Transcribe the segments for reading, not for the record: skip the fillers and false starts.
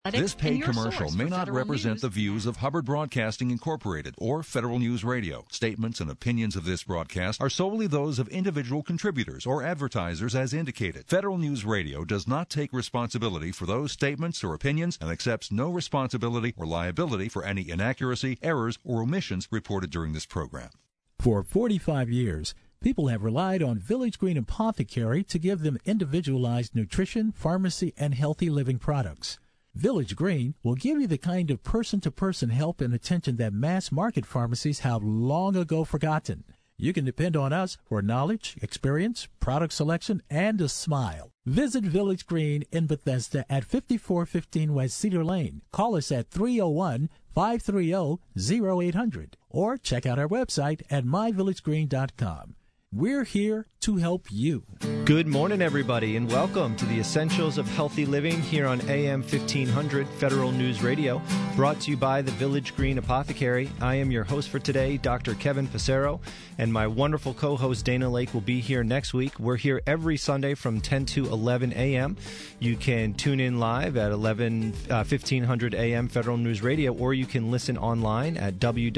This paid commercial may not represent the views of Hubbard Broadcasting Incorporated or Federal News Radio. Statements and opinions of this broadcast are solely those of individual contributors or advertisers as indicated. Federal News Radio does not take responsibility for those statements or opinions and accepts no responsibility or liability for any inaccuracy, errors, or omissions reported during this program. For 45 years, people have relied on Village Green Apothecary to give them individualized nutrition, pharmacy, and healthy living products. Village Green will give you the kind of person-to-person help and attention that mass-market pharmacies have long ago forgotten. You can depend on us for knowledge, experience, product selection, and a smile. Visit Village Green in Bethesda at 5415 West Cedar Lane. Call us at 301-530-0800 or check out our website at myvillagegreen.com. We're here to help you. Good morning, everybody, and welcome to the Essentials of Healthy Living here on AM 1500 Federal News Radio, brought to you by the Village Green Apothecary. I am your host for today, Dr. Kevin Passero, and my wonderful co-host Dana Lake will be here next week. We're here every Sunday from 10 to 11 a.m. You can tune in live at 1500 a.m. Federal News Radio, or you can listen online at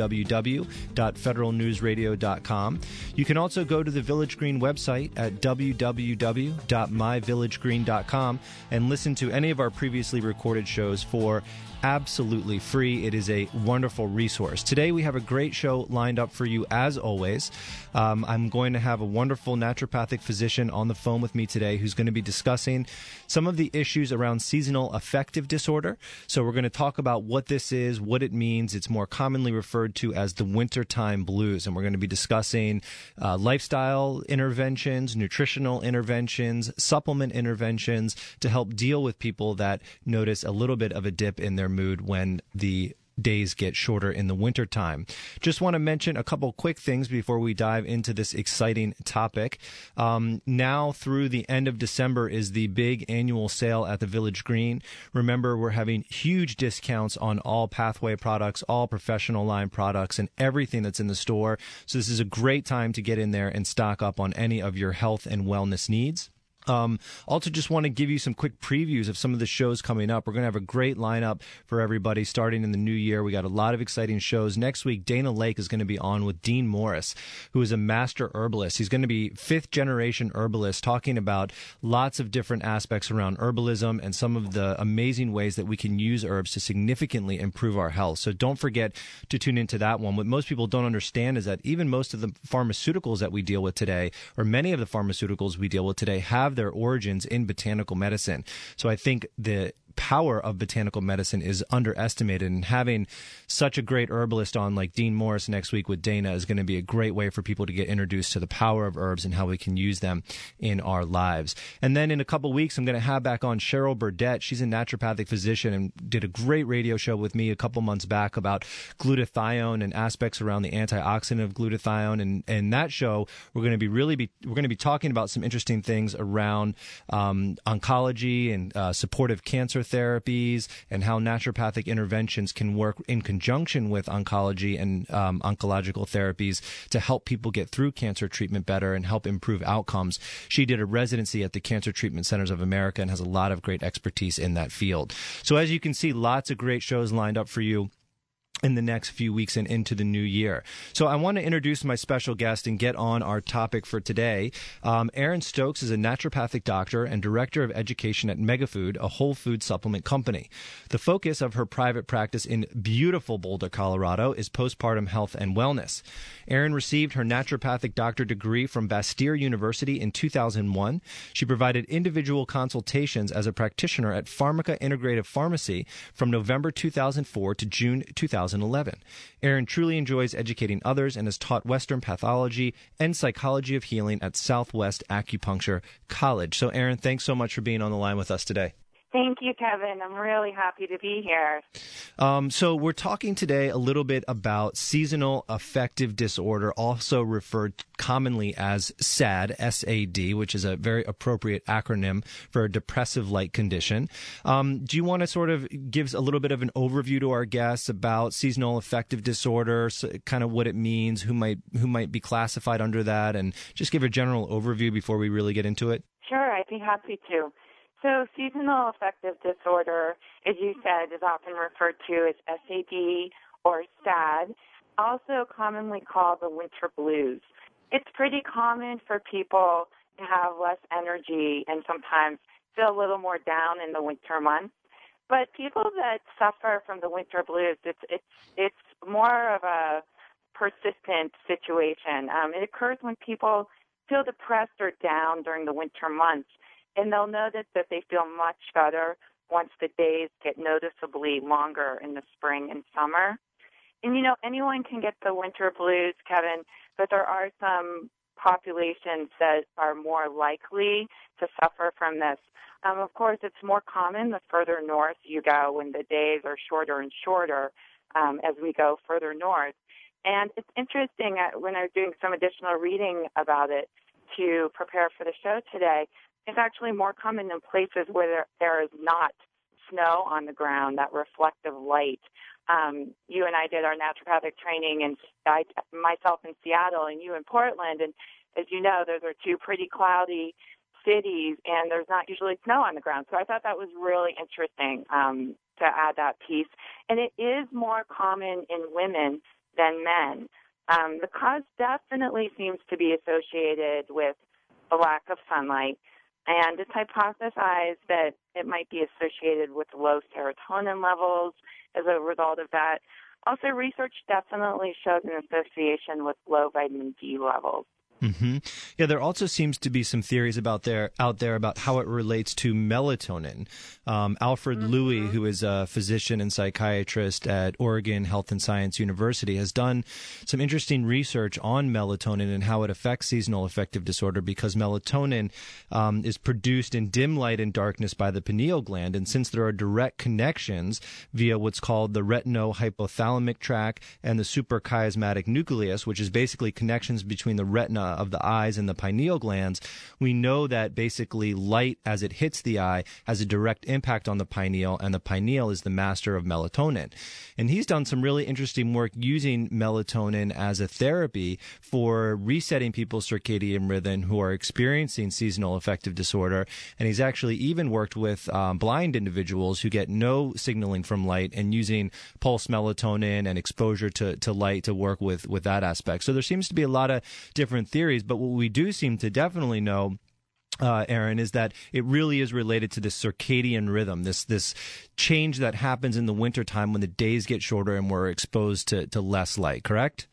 www.federalnewsradio.com. You can also go to the Village Green website at www.myvillagegreen.com and listen to any of our previously recorded shows for absolutely free. It is a wonderful resource. Today we have a great show lined up for you as always. I'm going to have a wonderful naturopathic physician on the phone with me today who's going to be discussing some of the issues around seasonal affective disorder. So we're going to talk about what this is, what it means. It's more commonly referred to as the wintertime blues. And we're going to be discussing lifestyle interventions, nutritional interventions, supplement interventions to help deal with people that notice a little bit of a dip in their mood when the days get shorter in the wintertime. Just want to mention a couple quick things before we dive into this exciting topic. Now through the end of December is the big annual sale at the Village Green. Remember, we're having huge discounts on all Pathway products, all professional line products, and everything that's in the store. So this is a great time to get in there and stock up on any of your health and wellness needs. Also just want to give you some quick previews of some of the shows coming up. We're going to have a great lineup for everybody starting in the new year. We got a lot of exciting shows. Next week, Dana Lake is going to be on with Dean Morris, who is a master herbalist. He's going to be fifth generation herbalist, talking about lots of different aspects around herbalism and some of the amazing ways that we can use herbs to significantly improve our health. So don't forget to tune into that one. What most people don't understand is that even most of the pharmaceuticals that we deal with today, or many of the pharmaceuticals we deal with today, have their origins in botanical medicine. So I think the power of botanical medicine is underestimated, and having such a great herbalist on like Dean Morris next week with Dana is going to be a great way for people to get introduced to the power of herbs and how we can use them in our lives. And then in a couple weeks, I'm going to have back on Cheryl Burdett. She's a naturopathic physician and did a great radio show with me a couple months back about glutathione and aspects around the antioxidant of glutathione. And in that show, we're going to be talking about some interesting things around oncology and supportive cancer therapies, and how naturopathic interventions can work in conjunction with oncology and oncological therapies to help people get through cancer treatment better and help improve outcomes. She did a residency at the Cancer Treatment Centers of America and has a lot of great expertise in that field. So as you can see, lots of great shows lined up for you in the next few weeks and into the new year. So I want to introduce my special guest and get on our topic for today. Erin Stokes is a naturopathic doctor and director of education at Megafood, a whole food supplement company. The focus of her private practice in beautiful Boulder, Colorado is postpartum health and wellness. Erin received her naturopathic doctor degree from Bastyr University in 2001. She provided individual consultations as a practitioner at Pharmaca Integrative Pharmacy from November 2004 to June 2011. Erin truly enjoys educating others and has taught Western pathology and psychology of healing at Southwest Acupuncture College. So, Erin, thanks so much for being on the line with us today. Thank you, Kevin. I'm really happy to be here. So we're talking today a little bit about seasonal affective disorder, also referred commonly as SAD, S-A-D, which is a very appropriate acronym for a depressive-like condition. Do you want to sort of give a little bit of an overview to our guests about seasonal affective disorder, so kind of what it means, who might be classified under that, and just give a general overview before we really get into it? Sure, I'd be happy to. So seasonal affective disorder, as you said, is often referred to as SAD or STAD, also commonly called the winter blues. It's pretty common for people to have less energy and sometimes feel a little more down in the winter months. But people that suffer from the winter blues, it's more of a persistent situation. It occurs when people feel depressed or down during the winter months, and they'll notice that they feel much better once the days get noticeably longer in the spring and summer. And, anyone can get the winter blues, Kevin, but there are some populations that are more likely to suffer from this. Of course, it's more common the further north you go when the days are shorter and shorter as we go further north. And it's interesting, when I was doing some additional reading about it to prepare for the show today, it's actually more common in places where there is not snow on the ground, that reflective light. You and I did our naturopathic training, and myself in Seattle and you in Portland. And as you know, those are two pretty cloudy cities, and there's not usually snow on the ground. So I thought that was really interesting to add that piece. And it is more common in women than men. The cause definitely seems to be associated with a lack of sunlight, and it's hypothesized that it might be associated with low serotonin levels as a result of that. Also, research definitely shows an association with low vitamin D levels. Mm-hmm. Yeah, there also seems to be some theories out there about how it relates to melatonin. Alfred Louis, who is a physician and psychiatrist at Oregon Health and Science University, has done some interesting research on melatonin and how it affects seasonal affective disorder, because melatonin is produced in dim light and darkness by the pineal gland. And since there are direct connections via what's called the retinohypothalamic tract and the suprachiasmatic nucleus, which is basically connections between the retina of the eyes and the pineal glands, we know that basically light as it hits the eye has a direct impact on the pineal, and the pineal is the master of melatonin. And he's done some really interesting work using melatonin as a therapy for resetting people's circadian rhythm who are experiencing seasonal affective disorder. And he's actually even worked with blind individuals who get no signaling from light, and using pulse melatonin and exposure to light to work with that aspect. So there seems to be a lot of different theories, but what we do seem to definitely know, Aaron, is that it really is related to the circadian rhythm, this change that happens in the wintertime when the days get shorter and we're exposed to less light, correct?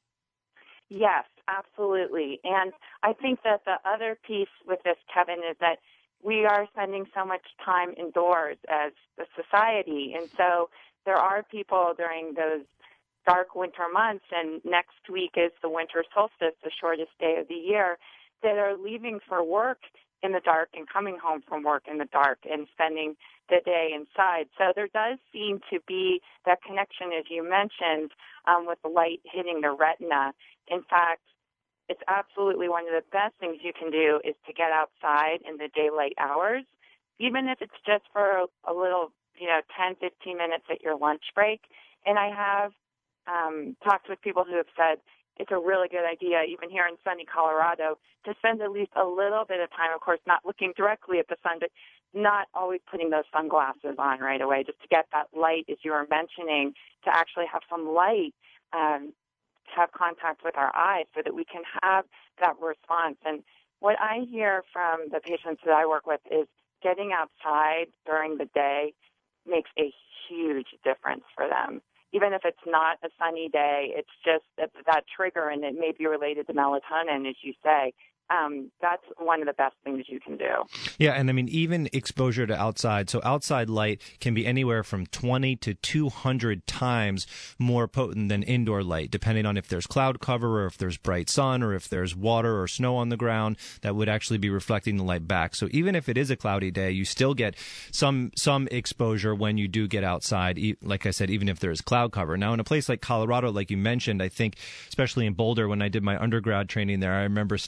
Yes, absolutely. And I think that the other piece with this, Kevin, is that we are spending so much time indoors as a society. And so there are people during those dark winter months, and next week is the winter solstice, the shortest day of the year, that are leaving for work in the dark and coming home from work in the dark and spending the day inside. So there does seem to be that connection, as you mentioned, with the light hitting the retina. In fact, it's absolutely one of the best things you can do is to get outside in the daylight hours, even if it's just for a little, 10, 15 minutes at your lunch break. And I have talked with people who have said it's a really good idea, even here in sunny Colorado, to spend at least a little bit of time, of course, not looking directly at the sun, but not always putting those sunglasses on right away, just to get that light, as you were mentioning, to actually have some light, have contact with our eyes so that we can have that response. And what I hear from the patients that I work with is getting outside during the day makes a huge difference for them. Even if it's not a sunny day, it's just that trigger, and it may be related to melatonin, as you say. That's one of the best things you can do. Yeah, and I mean, even exposure to outside. So outside light can be anywhere from 20 to 200 times more potent than indoor light, depending on if there's cloud cover or if there's bright sun or if there's water or snow on the ground that would actually be reflecting the light back. So even if it is a cloudy day, you still get some exposure when you do get outside, like I said, even if there's cloud cover. Now, in a place like Colorado, like you mentioned, I think, especially in Boulder, when I did my undergrad training there, I remember stats like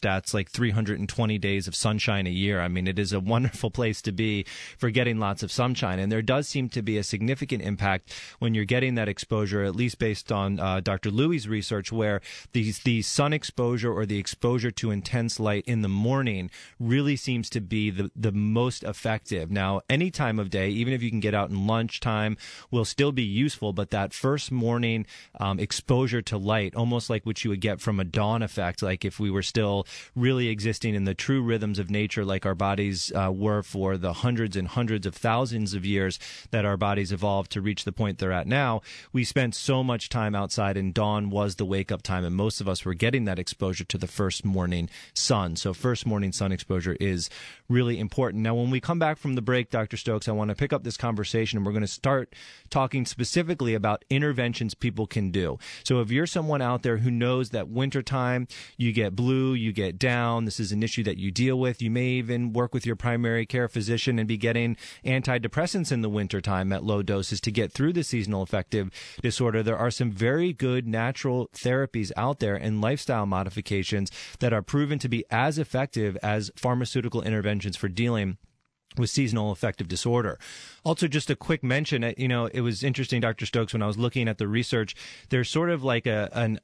like 320 days of sunshine a year. I mean, it is a wonderful place to be for getting lots of sunshine. And there does seem to be a significant impact when you're getting that exposure, at least based on Dr. Louie's research, where the sun exposure or the exposure to intense light in the morning really seems to be the most effective. Now, any time of day, even if you can get out in lunchtime, will still be useful, but that first morning exposure to light, almost like what you would get from a dawn effect, like if we were still really existing in the true rhythms of nature like our bodies were for the hundreds and hundreds of thousands of years that our bodies evolved to reach the point they're at now, we spent so much time outside, and dawn was the wake-up time, and most of us were getting that exposure to the first morning sun. So first morning sun exposure is really important. Now, when we come back from the break, Dr. Stokes, I want to pick up this conversation, and we're going to start talking specifically about interventions people can do. So if you're someone out there who knows that wintertime, you get blue, you get down, this is an issue that you deal with, you may even work with your primary care physician and be getting antidepressants in the wintertime at low doses to get through the seasonal affective disorder. There are some very good natural therapies out there and lifestyle modifications that are proven to be as effective as pharmaceutical interventions for dealing with seasonal affective disorder. Also, just a quick mention, it was interesting, Dr. Stokes, when I was looking at the research, there's sort of like an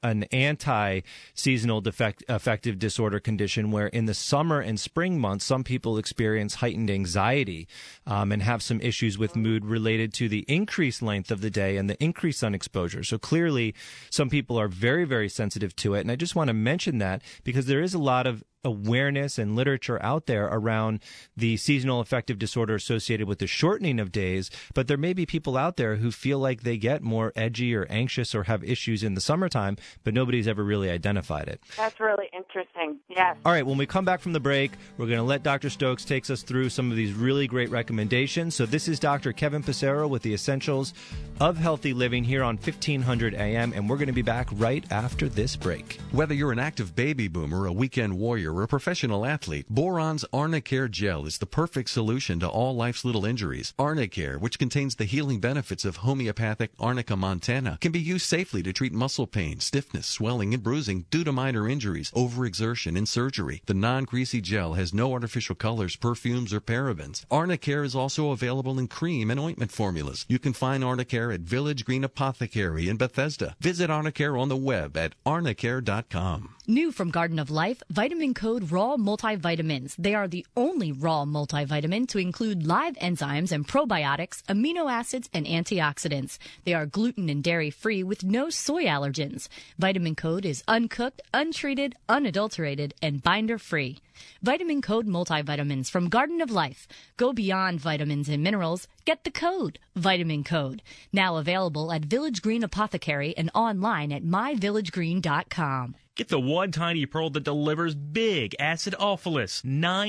anti-seasonal affective disorder condition where in the summer and spring months, some people experience heightened anxiety and have some issues with mood related to the increased length of the day and the increased sun exposure. So clearly, some people are very, very sensitive to it. And I just want to mention that because there is a lot of awareness and literature out there around the seasonal affective disorder associated with the shortening of days, but there may be people out there who feel like they get more edgy or anxious or have issues in the summertime, but nobody's ever really identified it. That's really interesting, yes. All right, when we come back from the break, we're going to let Dr. Stokes take us through some of these really great recommendations. So this is Dr. Kevin Passero with the Essentials of Healthy Living here on 1500 AM, and we're going to be back right after this break. Whether you're an active baby boomer, a weekend warrior, or a professional athlete, Boron's Arnicare Gel is the perfect solution to all life's little injuries. Arnicare, which contains the healing benefits of homeopathic Arnica montana, can be used safely to treat muscle pain, stiffness, swelling, and bruising due to minor injuries, overexertion, and surgery. The non-greasy gel has no artificial colors, perfumes, or parabens. Arnicare is also available in cream and ointment formulas. You can find Arnicare at Village Green Apothecary in Bethesda. Visit Arnicare on the web at arnicare.com. New from Garden of Life, Vitamin Code Raw Multivitamins. They are the only raw multivitamin to include live enzymes and probiotics, amino acids, and antioxidants. They are gluten and dairy-free with no soy allergens. Vitamin Code is uncooked, untreated, unadulterated, and binder-free. Vitamin Code Multivitamins from Garden of Life. Go beyond vitamins and minerals. Get the code, Vitamin Code. Now available at Village Green Apothecary and online at myvillagegreen.com. Get the one tiny pearl that delivers big acidophilus,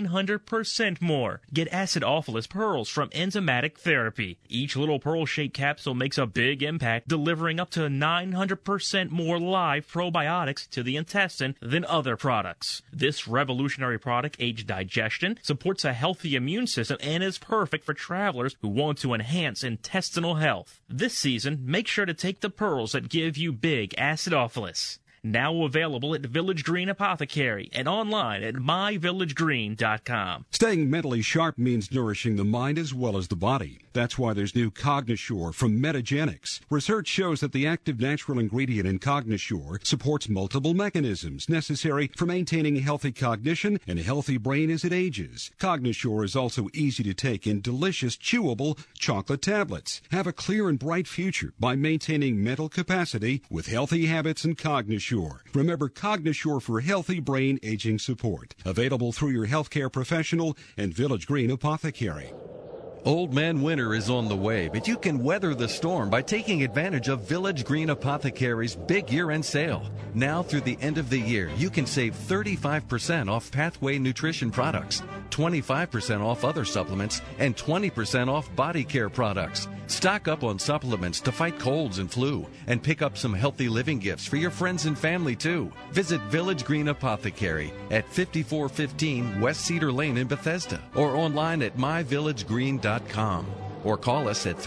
900% more. Get acidophilus pearls from Enzymatic Therapy. Each little pearl-shaped capsule makes a big impact, delivering up to 900% more live probiotics to the intestine than other products. This revolutionary product aids digestion, supports a healthy immune system, and is perfect for travelers who want to enhance intestinal health. This season, make sure to take the pearls that give you big acidophilus. Now available at Village Green Apothecary and online at myvillagegreen.com. Staying mentally sharp means nourishing the mind as well as the body. That's why there's new Cognisure from Metagenics. Research shows that the active natural ingredient in Cognisure supports multiple mechanisms necessary for maintaining healthy cognition and a healthy brain as it ages. Cognisure is also easy to take in delicious, chewable chocolate tablets. Have a clear and bright future by maintaining mental capacity with healthy habits and Cognisure. Remember Cognisure for healthy brain aging support. Available through your healthcare professional and Village Green Apothecary. Old Man Winter is on the way, but you can weather the storm by taking advantage of Village Green Apothecary's big year-end sale. Now through the end of the year, you can save 35% off Pathway Nutrition products, 25% off other supplements, and 20% off body care products. Stock up on supplements to fight colds and flu, and pick up some healthy living gifts for your friends and family too. Visit Village Green Apothecary at 5415 West Cedar Lane in Bethesda, or online at myvillagegreen.com. Or call us at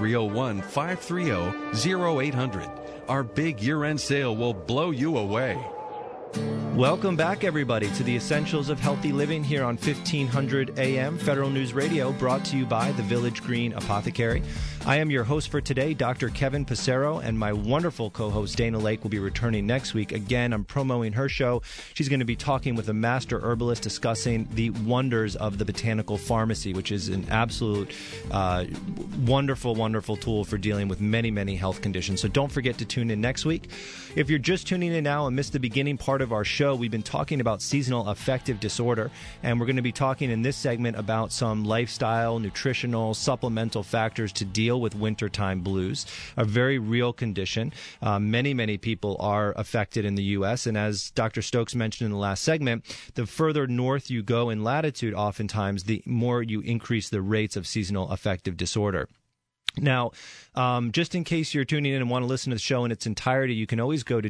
301-530-0800. Our big year-end sale will blow you away. Welcome back, everybody, to the Essentials of Healthy Living here on 1500 AM Federal News Radio, brought to you by the Village Green Apothecary. I am your host for today, Dr. Kevin Passero, and my wonderful co-host Dana Lake will be returning next week. Again, I'm promoting her show. She's going to be talking with a master herbalist discussing the wonders of the botanical pharmacy, which is an absolute wonderful, wonderful tool for dealing with many, many health conditions. So don't forget to tune in next week. If you're just tuning in now and missed the beginning part of our show, we've been talking about seasonal affective disorder, and we're going to be talking in this segment about some lifestyle, nutritional, supplemental factors to deal with wintertime blues, a very real condition. Many people are affected in the U.S., and as Dr. Stokes mentioned in the last segment, the further north you go in latitude, oftentimes, the more you increase the rates of seasonal affective disorder. Now, just in case you're tuning in and want to listen to the show in its entirety, you can always go to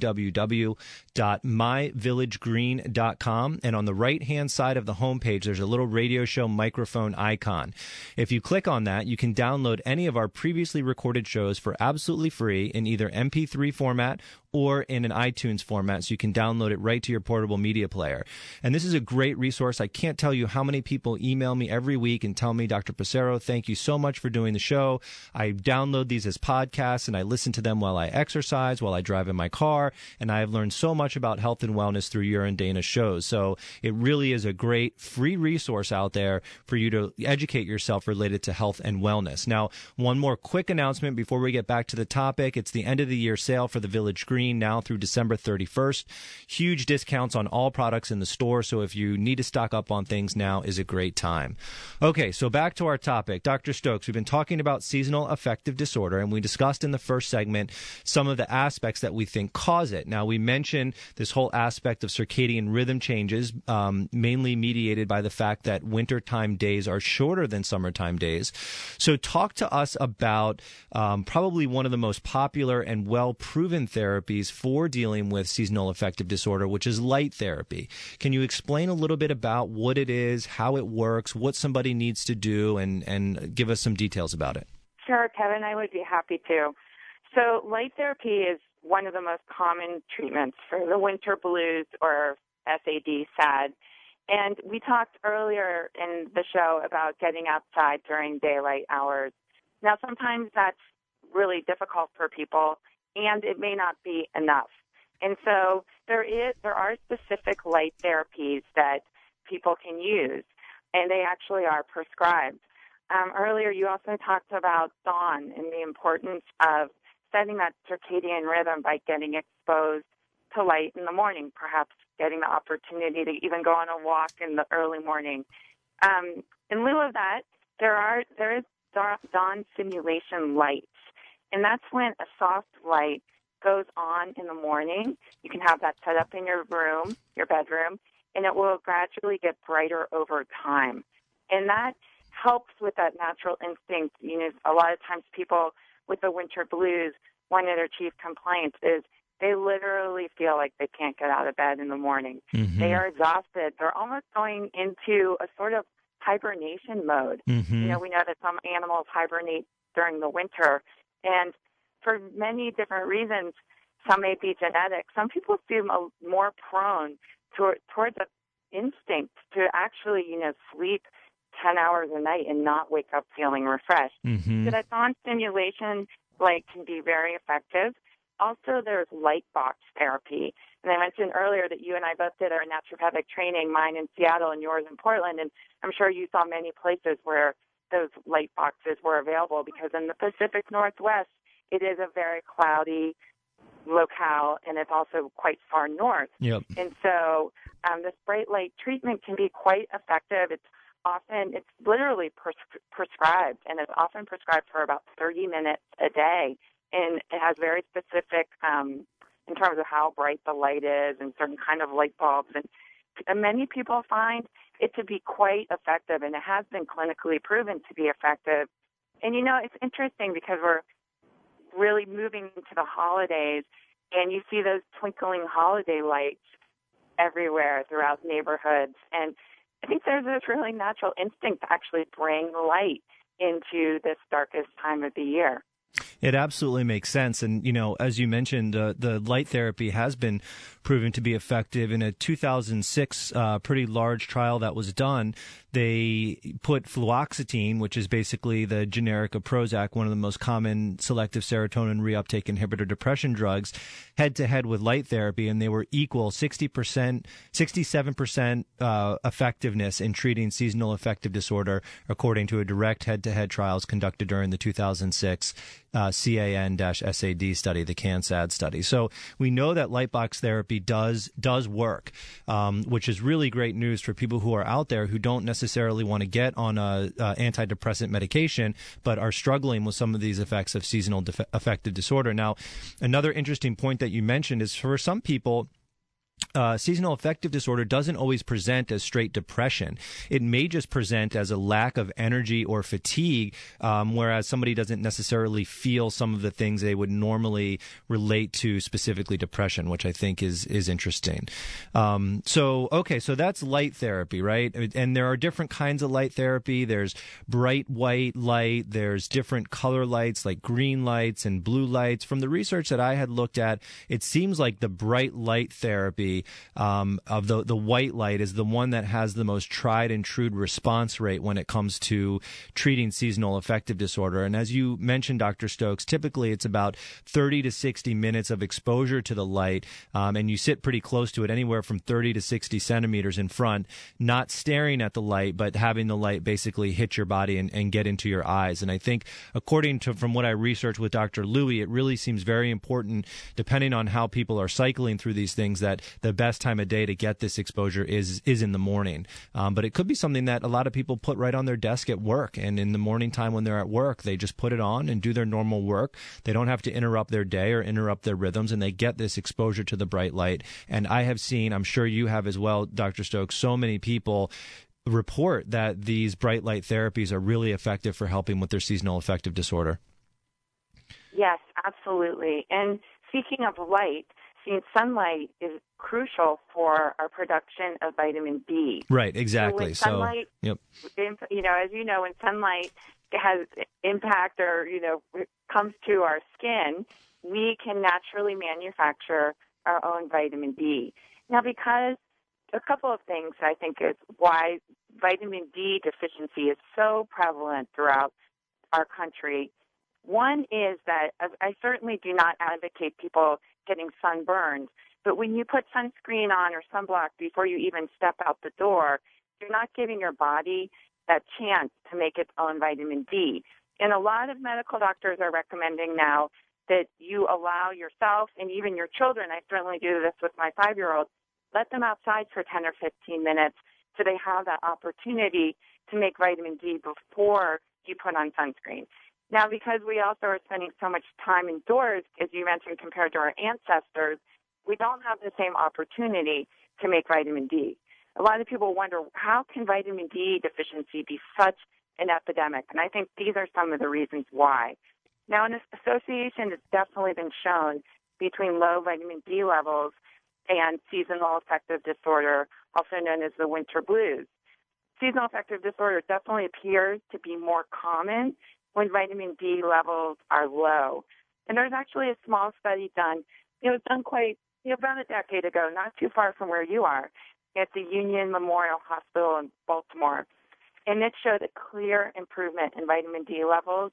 www.myvillagegreen.com, and on the right-hand side of the homepage, there's a little radio show microphone icon. If you click on that, you can download any of our previously recorded shows for absolutely free in either MP3 format or in an iTunes format, so you can download it right to your portable media player. And this is a great resource. I can't tell you how many people email me every week and tell me, Dr. Passero, thank you so much for doing the show. I download these as podcasts, and I listen to them while I exercise, while I drive in my car, and I have learned so much about health and wellness through your and Dana's shows. So it really is a great free resource out there for you to educate yourself related to health and wellness. Now, one more quick announcement before we get back to the topic. It's the end of the year sale for the Village Green now through December 31st. Huge discounts on all products in the store, so if you need to stock up on things, now is a great time. Okay, so back to our topic. Dr. Stokes, we've been talking about seasonal affective disorder, and we discussed in the first segment some of the aspects that we think cause it. Now, we mentioned this whole aspect of circadian rhythm changes, mainly mediated by the fact that wintertime days are shorter than summertime days. So talk to us about probably one of the most popular and well-proven therapies for dealing with seasonal affective disorder, which is light therapy. Can you explain a little bit about what it is, how it works, what somebody needs to do, and give us some details about it? Sure, Kevin, I would be happy to. So light therapy is one of the most common treatments for the winter blues, or SAD, SAD. And we talked earlier in the show about getting outside during daylight hours. Now, sometimes that's really difficult for people, and it may not be enough. And so there are specific light therapies that people can use, and they actually are prescribed. Earlier, you also talked about dawn and the importance of setting that circadian rhythm by getting exposed to light in the morning, perhaps getting the opportunity to even go on a walk in the early morning. In lieu of that, there is dawn stimulation lights, and that's when a soft light goes on in the morning. You can have that set up in your room, your bedroom, and it will gradually get brighter over time. And that helps with that natural instinct. You know, a lot of times people with the winter blues, one of their chief complaints is they literally feel like they can't get out of bed in the morning. Mm-hmm. They are exhausted. They're almost going into a sort of hibernation mode. Mm-hmm. You know, we know that some animals hibernate during the winter, and for many different reasons, some may be genetic. Some people seem more prone towards the instinct to actually, sleep 10 hours a night and not wake up feeling refreshed. Mm-hmm. So that dawn stimulation can be very effective. Also, there's light box therapy. And I mentioned earlier that you and I both did our naturopathic training, mine in Seattle and yours in Portland, and I'm sure you saw many places where those light boxes were available, because in the Pacific Northwest, it is a very cloudy locale, and it's also quite far north. Yep. And so this bright light treatment can be quite effective. It's literally prescribed, and it's often prescribed for about 30 minutes a day. And it has very specific, in terms of how bright the light is and certain kind of light bulbs. And many people find it to be quite effective, and it has been clinically proven to be effective. And, it's interesting because we're really moving into the holidays, and you see those twinkling holiday lights everywhere throughout neighborhoods. And I think there's this really natural instinct to actually bring light into this darkest time of the year. It absolutely makes sense. And, as you mentioned, the light therapy has been proven to be effective. In a 2006 pretty large trial that was done, they put fluoxetine, which is basically the generic of Prozac, one of the most common selective serotonin reuptake inhibitor depression drugs, head-to-head with light therapy, and they were equal 67% effectiveness in treating seasonal affective disorder, according to a direct head-to-head trials conducted during the 2006 CAN-SAD study, the CAN-SAD study. So we know that lightbox therapy does work, which is really great news for people who are out there who don't necessarily want to get on a antidepressant medication, but are struggling with some of these effects of seasonal affective disorder. Now, another interesting point that you mentioned is for some people, seasonal affective disorder doesn't always present as straight depression. It may just present as a lack of energy or fatigue, whereas somebody doesn't necessarily feel some of the things they would normally relate to specifically depression, which I think is interesting. So that's light therapy, right? And there are different kinds of light therapy. There's bright white light. There's different color lights like green lights and blue lights. From the research that I had looked at, it seems like the bright light therapy of the white light is the one that has the most tried and true response rate when it comes to treating seasonal affective disorder. And as you mentioned, Dr. Stokes, typically it's about 30 to 60 minutes of exposure to the light, and you sit pretty close to it, anywhere from 30 to 60 centimeters in front, not staring at the light, but having the light basically hit your body and get into your eyes. And I think, from what I researched with Dr. Louie, it really seems very important, depending on how people are cycling through these things, that the best time of day to get this exposure is in the morning. But it could be something that a lot of people put right on their desk at work. And in the morning time when they're at work, they just put it on and do their normal work. They don't have to interrupt their day or interrupt their rhythms, and they get this exposure to the bright light. And I have seen, I'm sure you have as well, Dr. Stokes, so many people report that these bright light therapies are really effective for helping with their seasonal affective disorder. Yes, absolutely. And speaking of light, seeing sunlight is crucial for our production of vitamin D. Right, exactly. So when sunlight, yep. As you know, when sunlight has impact or, comes to our skin, we can naturally manufacture our own vitamin D. Now, because a couple of things I think is why vitamin D deficiency is so prevalent throughout our country. One is that I certainly do not advocate people getting sunburned, but when you put sunscreen on or sunblock before you even step out the door, you're not giving your body that chance to make its own vitamin D. And a lot of medical doctors are recommending now that you allow yourself and even your children, I certainly do this with my 5-year-old, let them outside for 10 or 15 minutes so they have that opportunity to make vitamin D before you put on sunscreen. Now, because we also are spending so much time indoors, as you mentioned, compared to our ancestors, we don't have the same opportunity to make vitamin D. A lot of people wonder, how can vitamin D deficiency be such an epidemic? And I think these are some of the reasons why. Now, an association has definitely been shown between low vitamin D levels and seasonal affective disorder, also known as the winter blues. Seasonal affective disorder definitely appears to be more common when vitamin D levels are low. And there's actually a small study done, it was done quite, about a decade ago, not too far from where you are, at the Union Memorial Hospital in Baltimore. And it showed a clear improvement in vitamin D levels.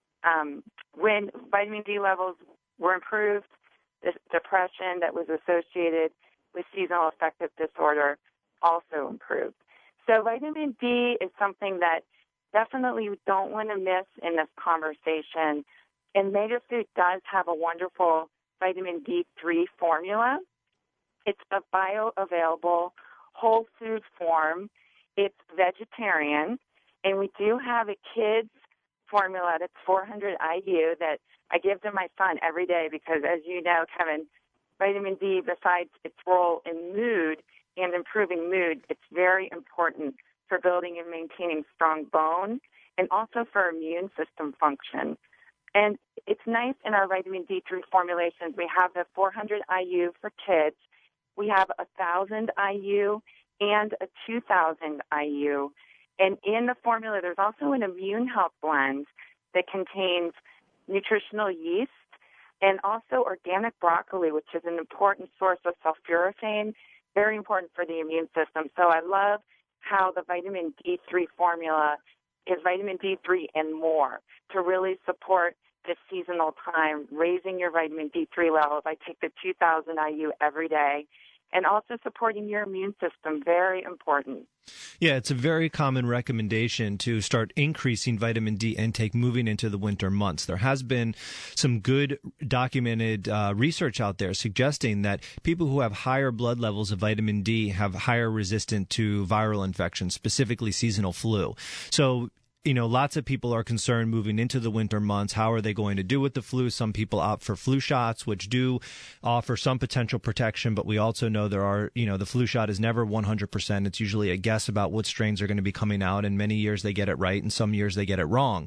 When vitamin D levels were improved, the depression that was associated with seasonal affective disorder also improved. So vitamin D is something that definitely we don't want to miss in this conversation. And Megafood does have a wonderful vitamin D3 formula. It's a bioavailable whole food form. It's vegetarian. And we do have a kids formula that's 400 IU that I give to my son every day because, as you know, Kevin, vitamin D, besides its role in mood and improving mood, it's very important for building and maintaining strong bone and also for immune system function. And it's nice in our vitamin D3 formulations. We have the 400 IU for kids. We have 1,000 IU and a 2,000 IU. And in the formula, there's also an immune health blend that contains nutritional yeast, and also organic broccoli, which is an important source of sulforaphane, very important for the immune system. So I love how the vitamin D3 formula is vitamin D3 and more to really support this seasonal time, raising your vitamin D3 levels. I take the 2,000 IU every day. And also supporting your immune system, very important. Yeah, it's a very common recommendation to start increasing vitamin D intake moving into the winter months. There has been some good documented research out there suggesting that people who have higher blood levels of vitamin D have higher resistance to viral infections, specifically seasonal flu. So, lots of people are concerned moving into the winter months. How are they going to do with the flu? Some people opt for flu shots, which do offer some potential protection, but we also know there are, the flu shot is never 100%. It's usually a guess about what strains are going to be coming out, and many years they get it right, and some years they get it wrong.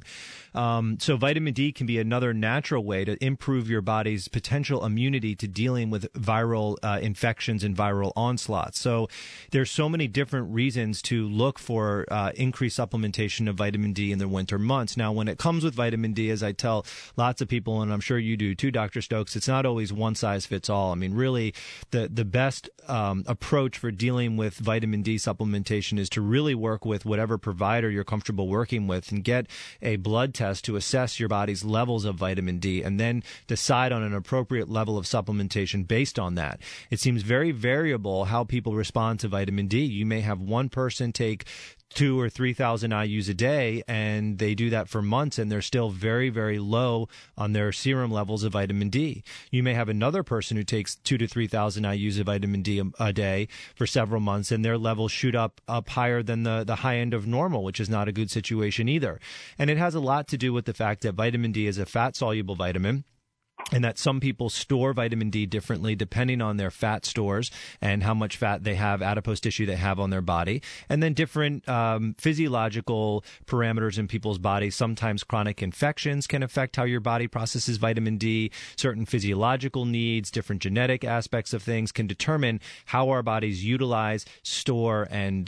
So vitamin D can be another natural way to improve your body's potential immunity to dealing with viral infections and viral onslaughts. So there's so many different reasons to look for increased supplementation of vitamin D in the winter months. Now, when it comes with vitamin D, as I tell lots of people, and I'm sure you do too, Dr. Stokes, it's not always one size fits all. I mean, really, the best approach for dealing with vitamin D supplementation is to really work with whatever provider you're comfortable working with and get a blood test to assess your body's levels of vitamin D and then decide on an appropriate level of supplementation based on that. It seems very variable how people respond to vitamin D. You may have one person take 2,000 or 3,000 IUs a day, and they do that for months, and they're still very, very low on their serum levels of vitamin D. You may have another person who takes 2,000 to 3,000 IUs of vitamin D a day for several months, and their levels shoot up higher than the high end of normal, which is not a good situation either. And it has a lot to do with the fact that vitamin D is a fat-soluble vitamin, and that some people store vitamin D differently depending on their fat stores and how much fat they have, adipose tissue they have on their body, and then different physiological parameters in people's bodies. Sometimes chronic infections can affect how your body processes vitamin D. Certain physiological needs, different genetic aspects of things can determine how our bodies utilize, store, and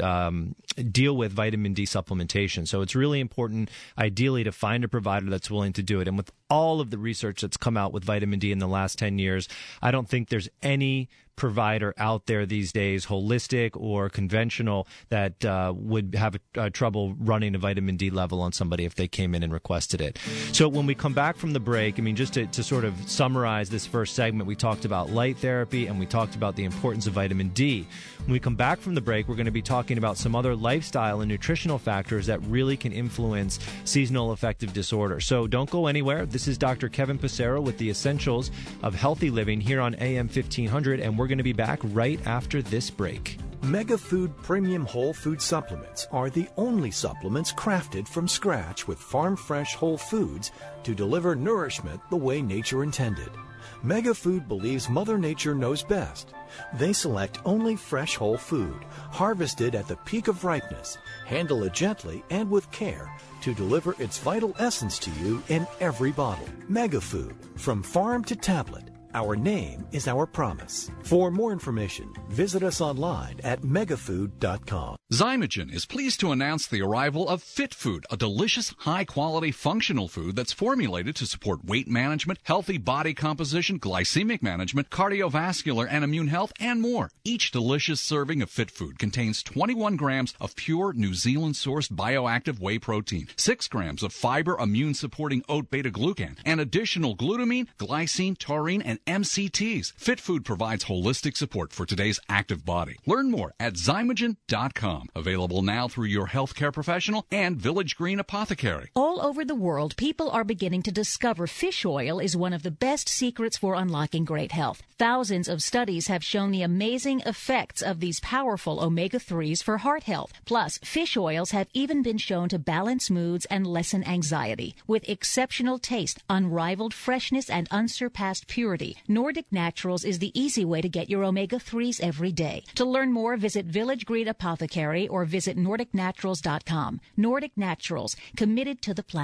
deal with vitamin D supplementation. So it's really important, ideally, to find a provider that's willing to do it. And with all of the research that's come out with vitamin D in the last 10 years, I don't think there's any provider out there these days, holistic or conventional, that would have trouble running a vitamin D level on somebody if they came in and requested it. So when we come back from the break, I mean, just to sort of summarize this first segment, we talked about light therapy and we talked about the importance of vitamin D. When we come back from the break, we're going to be talking about some other lifestyle and nutritional factors that really can influence seasonal affective disorder. So don't go anywhere. This is Dr. Kevin Passero with the Essentials of Healthy Living here on AM 1500, and we're going to be back right after this break. MegaFood Premium Whole Food Supplements are the only supplements crafted from scratch with farm-fresh whole foods to deliver nourishment the way nature intended. MegaFood believes Mother Nature knows best. They select only fresh whole food, harvested at the peak of ripeness, handle it gently and with care to deliver its vital essence to you in every bottle. MegaFood, from farm to tablet. Our name is our promise. For more information, visit us online at megafood.com. Zymogen is pleased to announce the arrival of Fit Food, a delicious, high-quality, functional food that's formulated to support weight management, healthy body composition, glycemic management, cardiovascular and immune health, and more. Each delicious serving of Fit Food contains 21 grams of pure New Zealand-sourced bioactive whey protein, 6 grams of fiber immune-supporting oat beta-glucan, and additional glutamine, glycine, taurine, and MCTs. Fit Food provides holistic support for today's active body. Learn more at Zymogen.com. Available now through your healthcare professional and Village Green Apothecary. All over the world, people are beginning to discover fish oil is one of the best secrets for unlocking great health. Thousands of studies have shown the amazing effects of these powerful omega-3s for heart health. Plus, fish oils have even been shown to balance moods and lessen anxiety. With exceptional taste, unrivaled freshness, and unsurpassed purity, Nordic Naturals is the easy way to get your omega-3s every day. To learn more, visit Village Green Apothecary or visit NordicNaturals.com. Nordic Naturals, committed to the planet.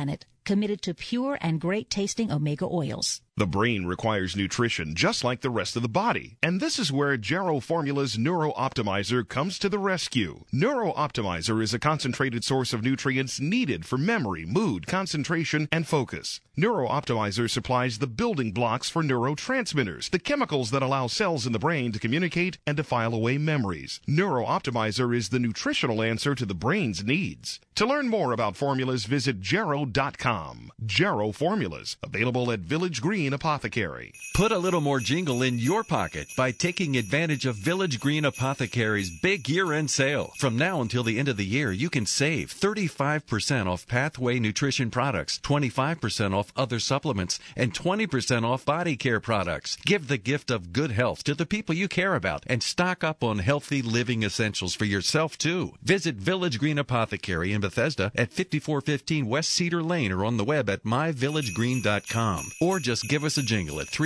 committed to pure and great-tasting omega oils. The brain requires nutrition just like the rest of the body, and this is where Jarrow Formula's Neuro Optimizer comes to the rescue. Neuro Optimizer is a concentrated source of nutrients needed for memory, mood, concentration, and focus. Neuro Optimizer supplies the building blocks for neurotransmitters, the chemicals that allow cells in the brain to communicate and to file away memories. Neuro Optimizer is the nutritional answer to the brain's needs. To learn more about formulas, visit Jarrow.com. Jarrow Formulas, available at Village Green Apothecary. Put a little more jingle in your pocket by taking advantage of Village Green Apothecary's big year-end sale. From now until the end of the year, you can save 35% off Pathway Nutrition products, 25% off other supplements, and 20% off body care products. Give the gift of good health to the people you care about and stock up on healthy living essentials for yourself, too. Visit Village Green Apothecary in Bethesda at 5415 West Cedar Lane or on the web at myvillagegreen.com. Or just give us a jingle at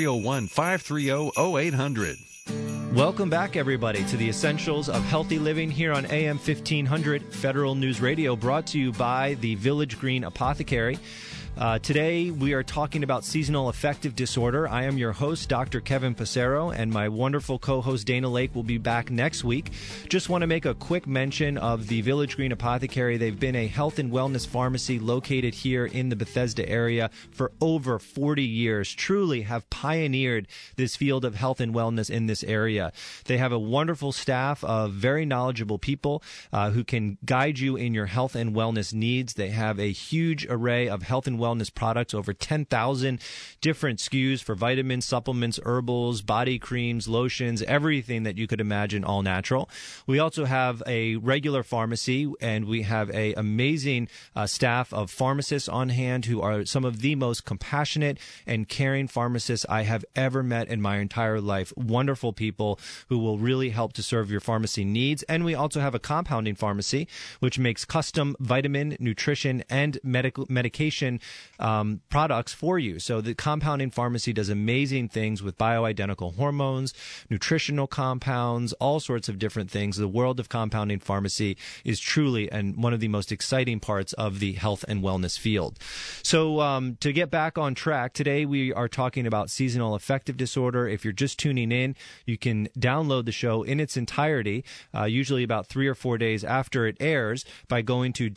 301-530-0800. Welcome back, everybody, to the Essentials of Healthy Living here on AM 1500 Federal News Radio, brought to you by the Village Green Apothecary. Today, we are talking about seasonal affective disorder. I am your host, Dr. Kevin Passero, and my wonderful co-host, Dana Lake, will be back next week. Just want to make a quick mention of the Village Green Apothecary. They've been a health and wellness pharmacy located here in the Bethesda area for over 40 years, truly have pioneered this field of health and wellness in this area. They have a wonderful staff of very knowledgeable people who can guide you in your health and wellness needs. They have a huge array of health and wellness products, over 10,000 different SKUs for vitamins, supplements, herbals, body creams, lotions, everything that you could imagine, all natural. We also have a regular pharmacy, and we have an amazing staff of pharmacists on hand who are some of the most compassionate and caring pharmacists I have ever met in my entire life. Wonderful people who will really help to serve your pharmacy needs. And we also have a compounding pharmacy, which makes custom vitamin, nutrition, and medication products for you. So the compounding pharmacy does amazing things with bioidentical hormones, nutritional compounds, all sorts of different things. The world of compounding pharmacy is truly one of the most exciting parts of the health and wellness field. So to get back on track, today we are talking about seasonal affective disorder. If you're just tuning in, you can download the show in its entirety, usually about 3 or 4 days after it airs, by going to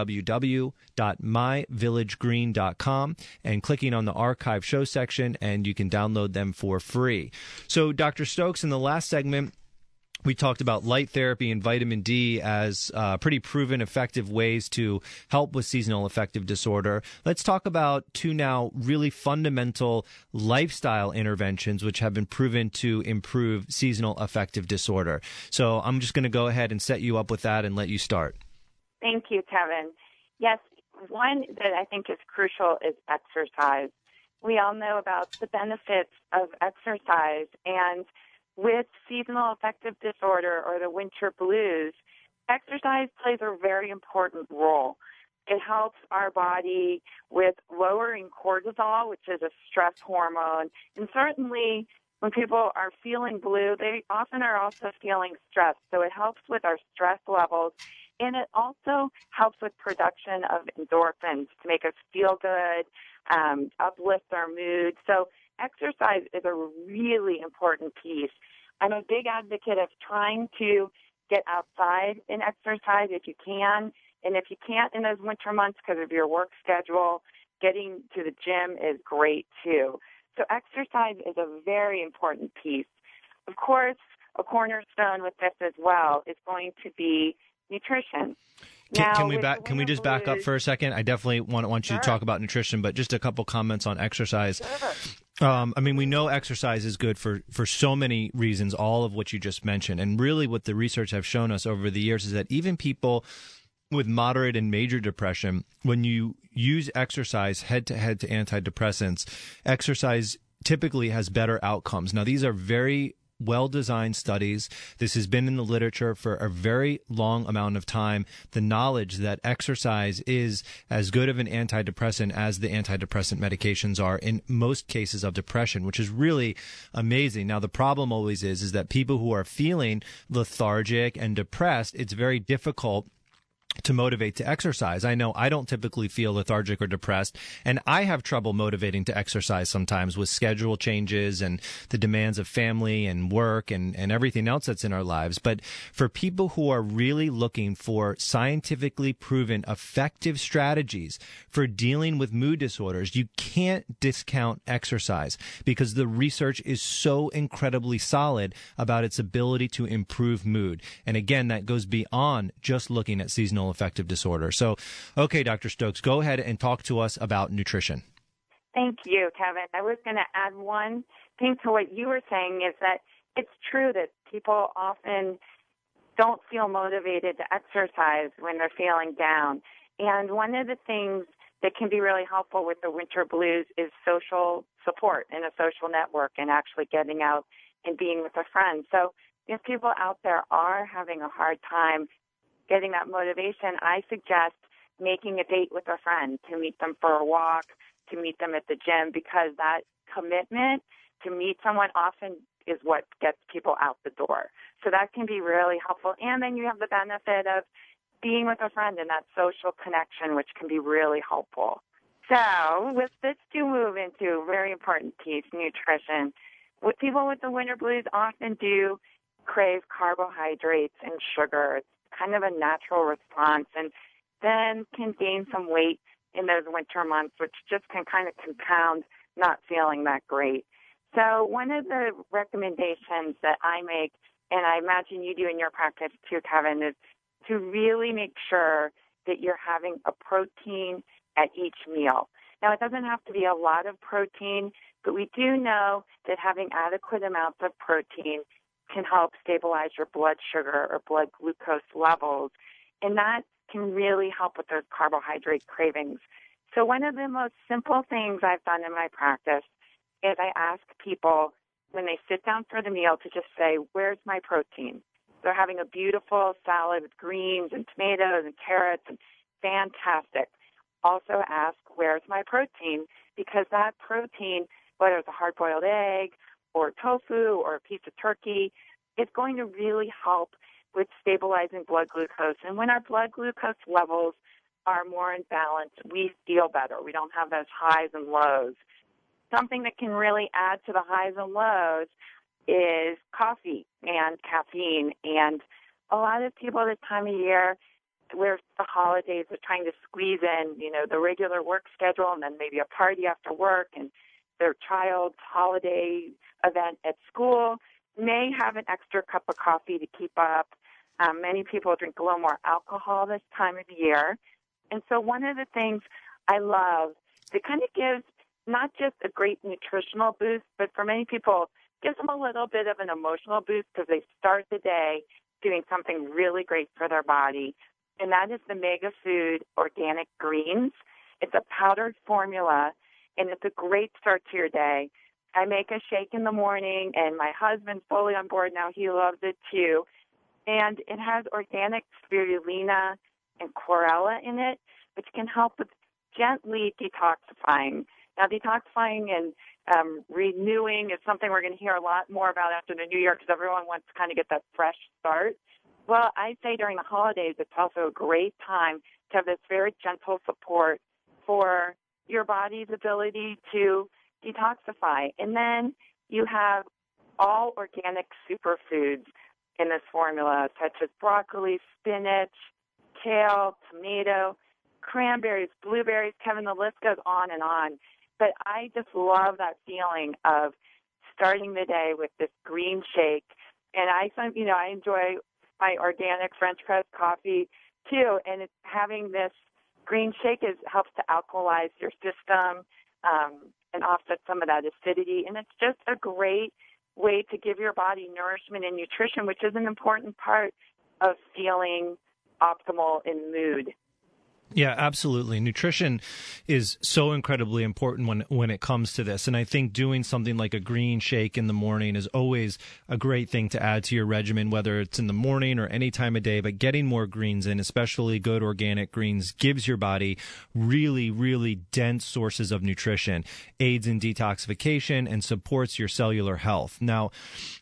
www.myvillagegreen.com and clicking on the archive show section, and you can download them for free. So, Dr. Stokes, in the last segment, we talked about light therapy and vitamin D as pretty proven effective ways to help with seasonal affective disorder. Let's talk about two now really fundamental lifestyle interventions which have been proven to improve seasonal affective disorder. So I'm just going to go ahead and set you up with that and let you start. Thank you, Kevin. Yes, one that I think is crucial is exercise. We all know about the benefits of exercise, and with seasonal affective disorder or the winter blues, exercise plays a very important role. It helps our body with lowering cortisol, which is a stress hormone, and certainly when people are feeling blue, they often are also feeling stressed, so it helps with our stress levels. And it also helps with production of endorphins to make us feel good, uplift our mood. So exercise is a really important piece. I'm a big advocate of trying to get outside and exercise if you can. And if you can't in those winter months because of your work schedule, getting to the gym is great too. So exercise is a very important piece. Of course, a cornerstone with this as well is going to be nutrition. Can we just back up for a second? I definitely want you to talk about nutrition, but just a couple comments on exercise. Sure. We know exercise is good for so many reasons, all of what you just mentioned. And really what the research have shown us over the years is that even people with moderate and major depression, when you use exercise head-to-head to antidepressants, exercise typically has better outcomes. Now, these are very well-designed studies. This has been in the literature for a very long amount of time. The knowledge that exercise is as good of an antidepressant as the antidepressant medications are in most cases of depression, which is really amazing. Now, the problem always is that people who are feeling lethargic and depressed, it's very difficult to motivate to exercise. I know I don't typically feel lethargic or depressed, and I have trouble motivating to exercise sometimes with schedule changes and the demands of family and work and everything else that's in our lives. But for people who are really looking for scientifically proven effective strategies for dealing with mood disorders, you can't discount exercise because the research is so incredibly solid about its ability to improve mood. And again, that goes beyond just looking at seasonal affective disorder. So, okay, Dr. Stokes, go ahead and talk to us about nutrition. Thank you, Kevin. I was going to add one thing to what you were saying is that it's true that people often don't feel motivated to exercise when they're feeling down. And one of the things that can be really helpful with the winter blues is social support and a social network and actually getting out and being with a friend. So if people out there are having a hard time getting that motivation, I suggest making a date with a friend to meet them for a walk, to meet them at the gym, because that commitment to meet someone often is what gets people out the door. So that can be really helpful. And then you have the benefit of being with a friend and that social connection, which can be really helpful. So with this to move into a very important piece, nutrition, what people with the winter blues often do crave carbohydrates and sugar. It's kind of a natural response, and then can gain some weight in those winter months, which just can kind of compound not feeling that great. So one of the recommendations that I make, and I imagine you do in your practice too, Kevin, is to really make sure that you're having a protein at each meal. Now, it doesn't have to be a lot of protein, but we do know that having adequate amounts of protein can help stabilize your blood sugar or blood glucose levels, and that can really help with those carbohydrate cravings. So one of the most simple things I've done in my practice is I ask people when they sit down for the meal to just say, where's my protein? They're having a beautiful salad with greens and tomatoes and carrots, and fantastic. Also ask, where's my protein? Because that protein, whether it's a hard-boiled egg or tofu or a piece of turkey, is going to really help with stabilizing blood glucose. And when our blood glucose levels are more in balance, we feel better. We don't have those highs and lows. Something that can really add to the highs and lows is coffee and caffeine. And a lot of people this time of year, where the holidays are trying to squeeze in, the regular work schedule and then maybe a party after work and their child's holiday event at school, may have an extra cup of coffee to keep up. Many people drink a little more alcohol this time of year. And so one of the things I love that kind of gives not just a great nutritional boost, but for many people, gives them a little bit of an emotional boost because they start the day doing something really great for their body. And that is the Mega Food Organic Greens. It's a powdered formula, and it's a great start to your day. I make a shake in the morning, and my husband's fully on board now. He loves it too. And it has organic spirulina and chlorella in it, which can help with gently detoxifying. Now, detoxifying and renewing is something we're going to hear a lot more about after the new year because everyone wants to kind of get that fresh start. Well, I say during the holidays, it's also a great time to have this very gentle support for your body's ability to detoxify. And then you have all organic superfoods in this formula, such as broccoli, spinach, kale, tomato, cranberries, blueberries. Kevin, the list goes on and on. But I just love that feeling of starting the day with this green shake. And I enjoy my organic French press coffee too. And it's having this green shake helps to alkalize your system and offset some of that acidity. And it's just a great way to give your body nourishment and nutrition, which is an important part of feeling optimal in mood. Yeah, absolutely. Nutrition is so incredibly important when it comes to this. And I think doing something like a green shake in the morning is always a great thing to add to your regimen, whether it's in the morning or any time of day. But getting more greens in, especially good organic greens, gives your body really, really dense sources of nutrition, aids in detoxification, and supports your cellular health. Now,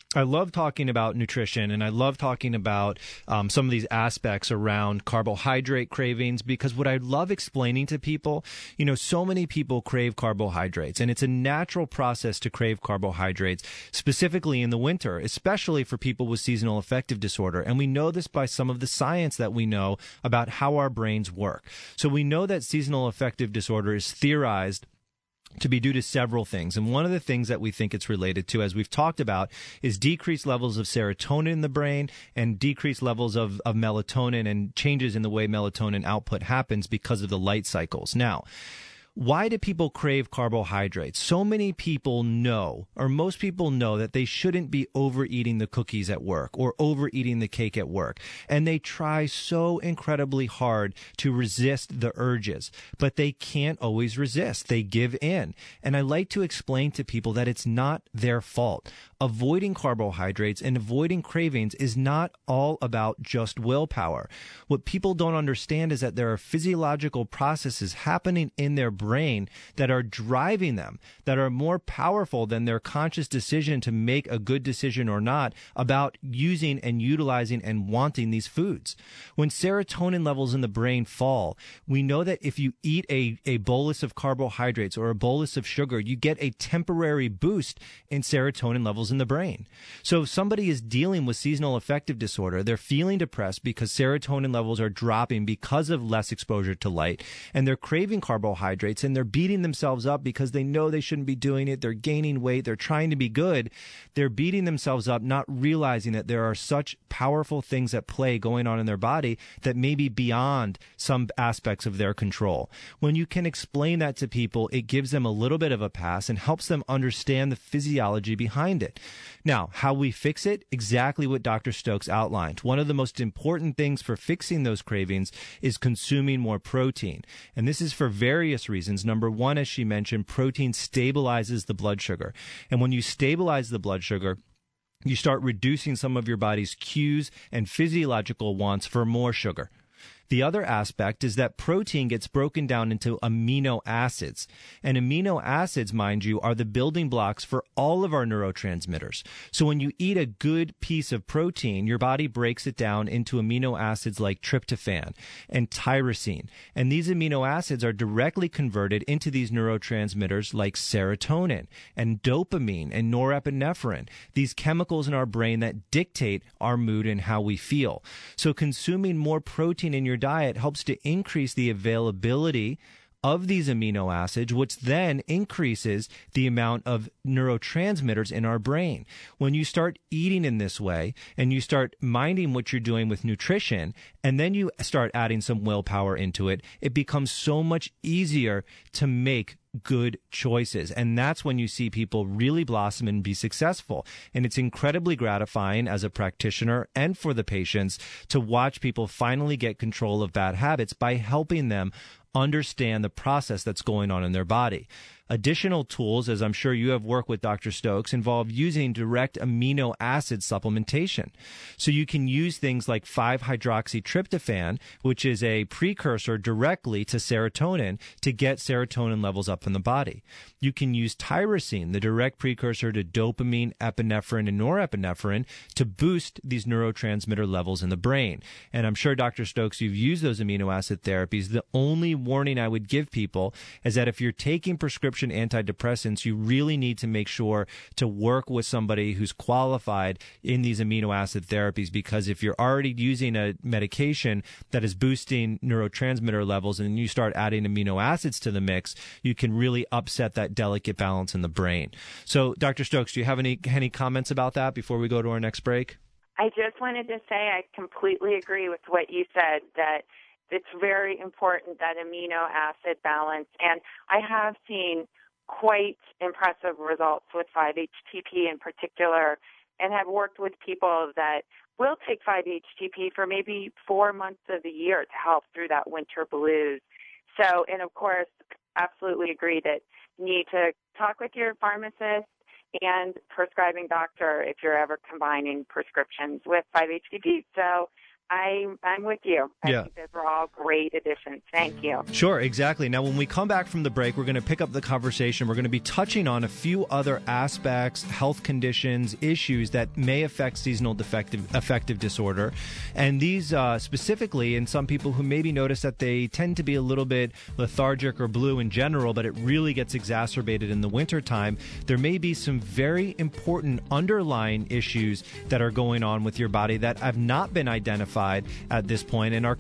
I love talking about nutrition, and I love talking about some of these aspects around carbohydrate cravings, because what I love explaining to people, so many people crave carbohydrates, and it's a natural process to crave carbohydrates, specifically in the winter, especially for people with seasonal affective disorder. And we know this by some of the science that we know about how our brains work. So we know that seasonal affective disorder is theorized to be due to several things. And one of the things that we think it's related to, as we've talked about, is decreased levels of serotonin in the brain and decreased levels of melatonin and changes in the way melatonin output happens because of the light cycles. Now, why do people crave carbohydrates? So many people know, or most people know, that they shouldn't be overeating the cookies at work or overeating the cake at work. And they try so incredibly hard to resist the urges, but they can't always resist. They give in. And I like to explain to people that it's not their fault. Avoiding carbohydrates and avoiding cravings is not all about just willpower. What people don't understand is that there are physiological processes happening in their brain that are driving them, that are more powerful than their conscious decision to make a good decision or not about using and utilizing and wanting these foods. When serotonin levels in the brain fall, we know that if you eat a bolus of carbohydrates or a bolus of sugar, you get a temporary boost in serotonin levels in the brain. So if somebody is dealing with seasonal affective disorder, they're feeling depressed because serotonin levels are dropping because of less exposure to light, and they're craving carbohydrates, and they're beating themselves up because they know they shouldn't be doing it. They're gaining weight. They're trying to be good. They're beating themselves up, not realizing that there are such powerful things at play going on in their body that may be beyond some aspects of their control. When you can explain that to people, it gives them a little bit of a pass and helps them understand the physiology behind it. Now, how we fix it? Exactly what Dr. Stokes outlined. One of the most important things for fixing those cravings is consuming more protein. And this is for various reasons. Number one, as she mentioned, protein stabilizes the blood sugar. And when you stabilize the blood sugar, you start reducing some of your body's cues and physiological wants for more sugar. The other aspect is that protein gets broken down into amino acids. And amino acids, mind you, are the building blocks for all of our neurotransmitters. So when you eat a good piece of protein, your body breaks it down into amino acids like tryptophan and tyrosine. And these amino acids are directly converted into these neurotransmitters like serotonin and dopamine and norepinephrine, these chemicals in our brain that dictate our mood and how we feel. So consuming more protein in your diet helps to increase the availability of these amino acids, which then increases the amount of neurotransmitters in our brain. When you start eating in this way and you start minding what you're doing with nutrition, and then you start adding some willpower into it, it becomes so much easier to make good choices. And that's when you see people really blossom and be successful. And it's incredibly gratifying as a practitioner and for the patients to watch people finally get control of bad habits by helping them understand the process that's going on in their body. Additional tools, as I'm sure you have worked with Dr. Stokes, involve using direct amino acid supplementation. So you can use things like 5-hydroxytryptophan, which is a precursor directly to serotonin, to get serotonin levels up in the body. You can use tyrosine, the direct precursor to dopamine, epinephrine, and norepinephrine, to boost these neurotransmitter levels in the brain. And I'm sure, Dr. Stokes, you've used those amino acid therapies. The only warning I would give people is that if you're taking prescription antidepressants, you really need to make sure to work with somebody who's qualified in these amino acid therapies, because if you're already using a medication that is boosting neurotransmitter levels and you start adding amino acids to the mix, you can really upset that delicate balance in the brain. So, Dr. Stokes, do you have any comments about that before we go to our next break? I just wanted to say I completely agree with what you said, that it's very important, that amino acid balance. And I have seen quite impressive results with 5-HTP in particular, and have worked with people that will take 5-HTP for maybe 4 months of the year to help through that winter blues. So, and of course, absolutely agree that you need to talk with your pharmacist and prescribing doctor if you're ever combining prescriptions with 5-HTP. So I'm with you. I think those are all great additions. Thank you. Sure, exactly. Now, when we come back from the break, we're going to pick up the conversation. We're going to be touching on a few other aspects, health conditions, issues that may affect seasonal affective disorder. And these specifically in some people who maybe notice that they tend to be a little bit lethargic or blue in general, but it really gets exacerbated in the wintertime. There may be some very important underlying issues that are going on with your body that have not been identified at this point and are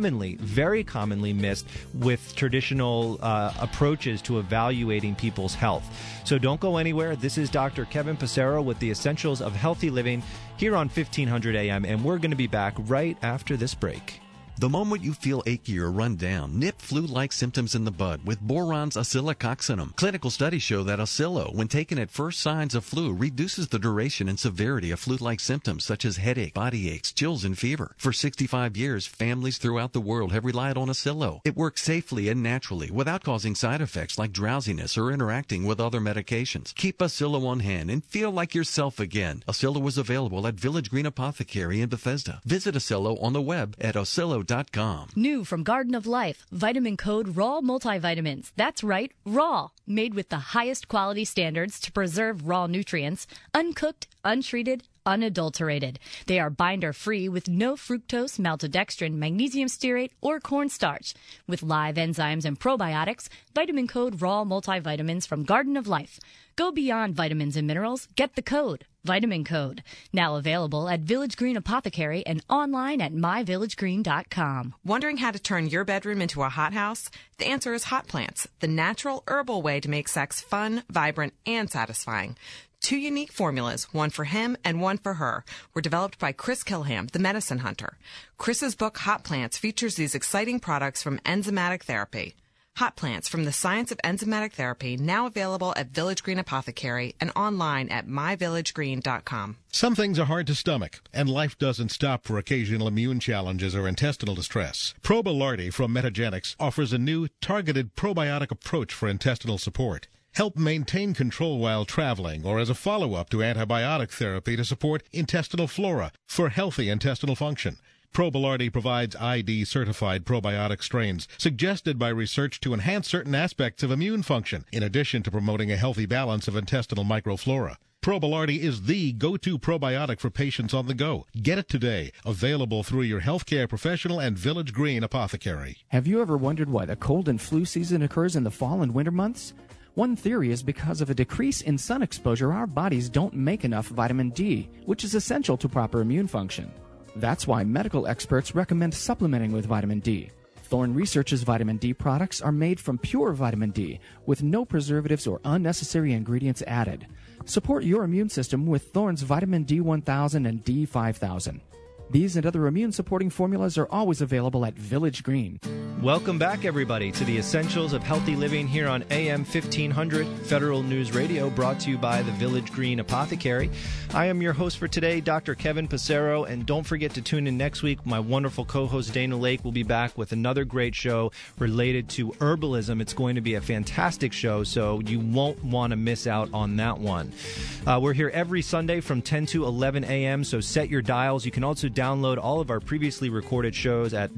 very commonly missed with traditional approaches to evaluating people's health. So don't go anywhere. This is Dr. Kevin Passero with the Essentials of Healthy Living here on 1500 AM, and we're going to be back right after this break. The moment you feel achy or run down, nip flu-like symptoms in the bud with Boron's Oscillococcinum. Clinical studies show that Oscillo, when taken at first signs of flu, reduces the duration and severity of flu-like symptoms such as headache, body aches, chills, and fever. For 65 years, families throughout the world have relied on Oscillo. It works safely and naturally without causing side effects like drowsiness or interacting with other medications. Keep Oscillo on hand and feel like yourself again. Oscillo is available at Village Green Apothecary in Bethesda. Visit Oscillo on the web at oscillo.com. New from Garden of Life, Vitamin Code Raw Multivitamins. That's right, raw. Made with the highest quality standards to preserve raw nutrients, uncooked, untreated, unadulterated. They are binder-free with no fructose, maltodextrin, magnesium stearate, or cornstarch. With live enzymes and probiotics, Vitamin Code Raw Multivitamins from Garden of Life. Go beyond vitamins and minerals. Get the code. Vitamin Code. Now available at Village Green Apothecary and online at myvillagegreen.com. Wondering how to turn your bedroom into a hothouse? The answer is hot plants, the natural herbal way to make sex fun, vibrant, and satisfying. 2 unique formulas, one for him and one for her, were developed by Chris Kilham, the medicine hunter. Chris's book, Hot Plants, features these exciting products from enzymatic therapy. Hot Plants from the Science of Enzymatic Therapy, now available at Village Green Apothecary and online at myvillagegreen.com. Some things are hard to stomach, and life doesn't stop for occasional immune challenges or intestinal distress. Probilardi from Metagenics offers a new, targeted probiotic approach for intestinal support. Help maintain control while traveling or as a follow-up to antibiotic therapy to support intestinal flora for healthy intestinal function. Probilardi provides ID-certified probiotic strains suggested by research to enhance certain aspects of immune function, in addition to promoting a healthy balance of intestinal microflora. Probilardi is the go-to probiotic for patients on the go. Get it today. Available through your healthcare professional and Village Green Apothecary. Have you ever wondered why the cold and flu season occurs in the fall and winter months? One theory is because of a decrease in sun exposure, our bodies don't make enough vitamin D, which is essential to proper immune function. That's why medical experts recommend supplementing with vitamin D. Thorne Research's vitamin D products are made from pure vitamin D with no preservatives or unnecessary ingredients added. Support your immune system with Thorne's vitamin D1000 and D5000. These and other immune-supporting formulas are always available at Village Green. Welcome back, everybody, to the Essentials of Healthy Living here on AM 1500 Federal News Radio, brought to you by the Village Green Apothecary. I am your host for today, Dr. Kevin Passero, and don't forget to tune in next week. My wonderful co-host Dana Lake will be back with another great show related to herbalism. It's going to be a fantastic show, so you won't want to miss out on that one. We're here every Sunday from 10 to 11 a.m., so set your dials. You can also download all of our previously recorded shows at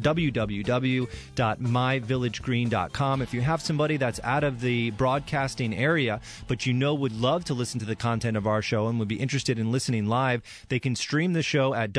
www.myvillagegreen.com. If you have somebody that's out of the broadcasting area, but you know would love to listen to the content of our show and would be interested in listening live, they can stream the show at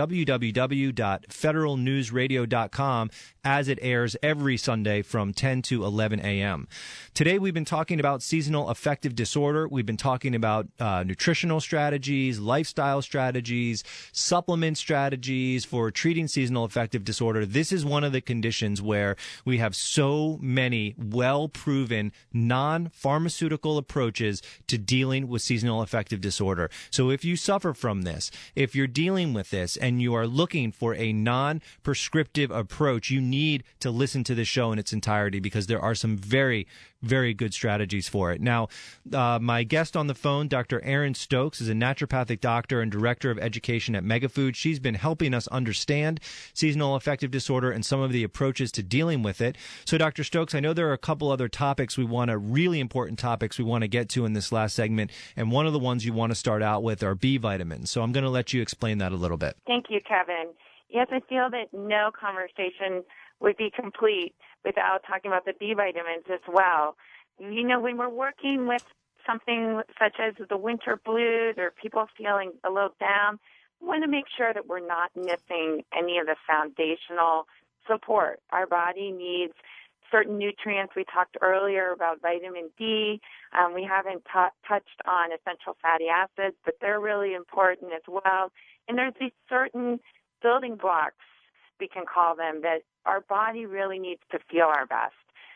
www.federalnewsradio.com as it airs every Sunday from 10 to 11 a.m. Today we've been talking about seasonal affective disorder. We've been talking about nutritional strategies, lifestyle strategies, supplement strategies for treating seasonal affective disorder. This is one of the conditions where we have so many well-proven non-pharmaceutical approaches to dealing with seasonal affective disorder. So if you suffer from this, if you're dealing with this and you are looking for a non-prescriptive approach, you need to listen to the show in its entirety because there are some very, very good strategies for it. Now, my guest on the phone, Dr. Erin Stokes, is a naturopathic doctor and director of education at Megafood. She's been helping us understand seasonal affective disorder and some of the approaches to dealing with it. So, Dr. Stokes, I know there are a couple other topics really important topics we want to get to in this last segment, and one of the ones you want to start out with are B vitamins. So I'm going to let you explain that a little bit. Thank you, Kevin. Yes, I feel that no conversation would be complete without talking about the B vitamins as well. You know, when we're working with something such as the winter blues or people feeling a little down, we want to make sure that we're not missing any of the foundational support. Our body needs certain nutrients. We talked earlier about vitamin D. We haven't touched on essential fatty acids, but they're really important as well. And there's these certain building blocks, we can call them, that our body really needs to feel our best.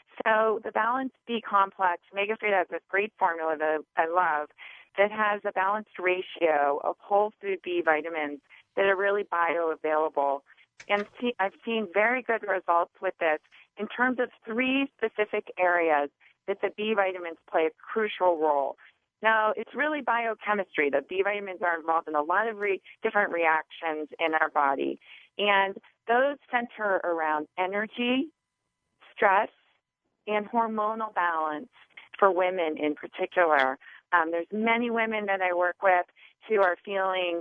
So the Balanced B complex, Omega-3 has this great formula that I love that has a balanced ratio of whole food B vitamins that are really bioavailable. And I've seen very good results with this in terms of 3 specific areas that the B vitamins play a crucial role. Now, it's really biochemistry. The B vitamins are involved in a lot of different reactions in our body. And those center around energy, stress, and hormonal balance for women in particular. There's many women that I work with who are feeling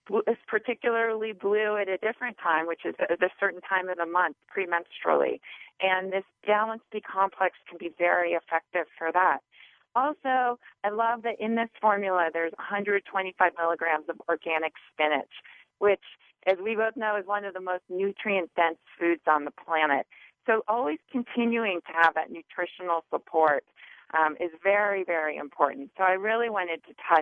particularly blue at a different time, which is at a certain time of the month, premenstrually. And this Balanced B complex can be very effective for that. Also, I love that in this formula, there's 125 milligrams of organic spinach, which, as we both know, is one of the most nutrient-dense foods on the planet. So always continuing to have that nutritional support is very, very important. So I really wanted to touch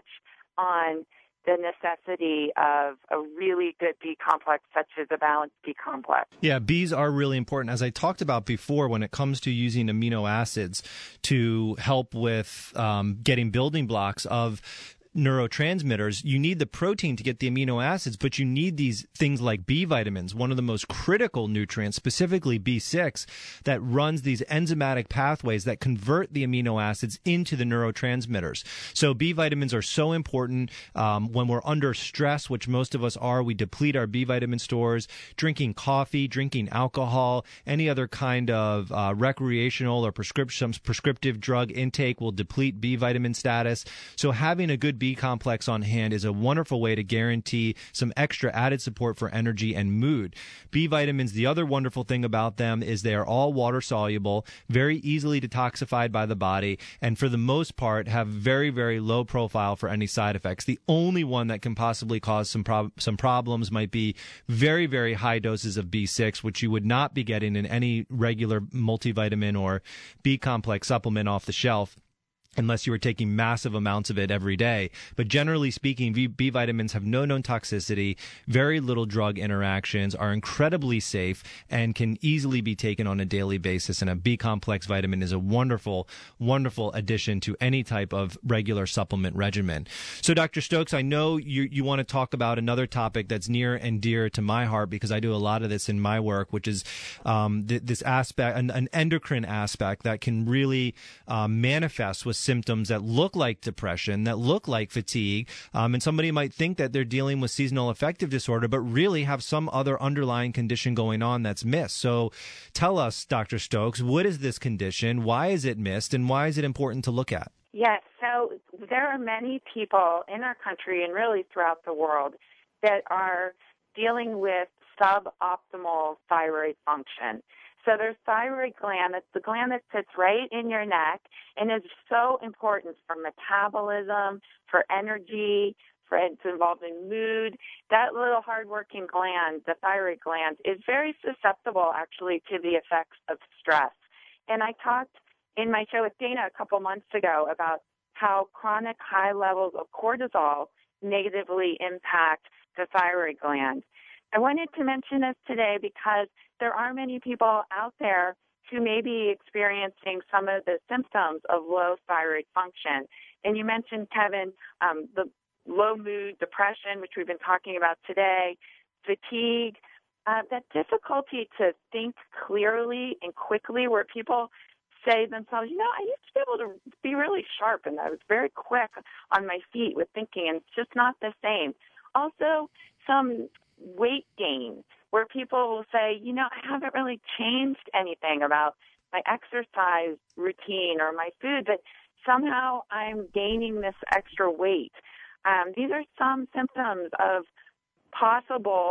on the necessity of a really good B complex such as a Balanced B complex. Yeah, Bs are really important. As I talked about before, when it comes to using amino acids to help with getting building blocks of neurotransmitters, you need the protein to get the amino acids, but you need these things like B vitamins, one of the most critical nutrients, specifically B6, that runs these enzymatic pathways that convert the amino acids into the neurotransmitters. So B vitamins are so important when we're under stress, which most of us are. We deplete our B vitamin stores. Drinking coffee, drinking alcohol, any other kind of recreational or prescriptive drug intake will deplete B vitamin status. So having a good B complex on hand is a wonderful way to guarantee some extra added support for energy and mood. B vitamins, the other wonderful thing about them is they are all water soluble, very easily detoxified by the body, and for the most part have very, very low profile for any side effects. The only one that can possibly cause some problems might be very, very high doses of B6, which you would not be getting in any regular multivitamin or B complex supplement off the shelf, unless you were taking massive amounts of it every day. But generally speaking, B vitamins have no known toxicity, very little drug interactions, are incredibly safe, and can easily be taken on a daily basis. And a B complex vitamin is a wonderful, wonderful addition to any type of regular supplement regimen. So, Dr. Stokes, I know you want to talk about another topic that's near and dear to my heart, because I do a lot of this in my work, which is this aspect, an endocrine aspect that can really manifest with symptoms that look like depression, that look like fatigue, and somebody might think that they're dealing with seasonal affective disorder, but really have some other underlying condition going on that's missed. So tell us, Dr. Stokes, what is this condition? Why is it missed? And why is it important to look at? Yes, so there are many people in our country and really throughout the world that are dealing with suboptimal thyroid function. So there's thyroid gland. It's the gland that sits right in your neck and is so important for metabolism, for energy, it's involved in mood. That little hardworking gland, the thyroid gland, is very susceptible actually to the effects of stress. And I talked in my show with Dana a couple months ago about how chronic high levels of cortisol negatively impact the thyroid gland. I wanted to mention this today because there are many people out there who may be experiencing some of the symptoms of low thyroid function. And you mentioned, Kevin, the low mood, depression, which we've been talking about today, fatigue, that difficulty to think clearly and quickly, where people say to themselves, I used to be able to be really sharp and I was very quick on my feet with thinking, and it's just not the same. Also, some weight gain, where people will say, I haven't really changed anything about my exercise routine or my food, but somehow I'm gaining this extra weight. These are some symptoms of possible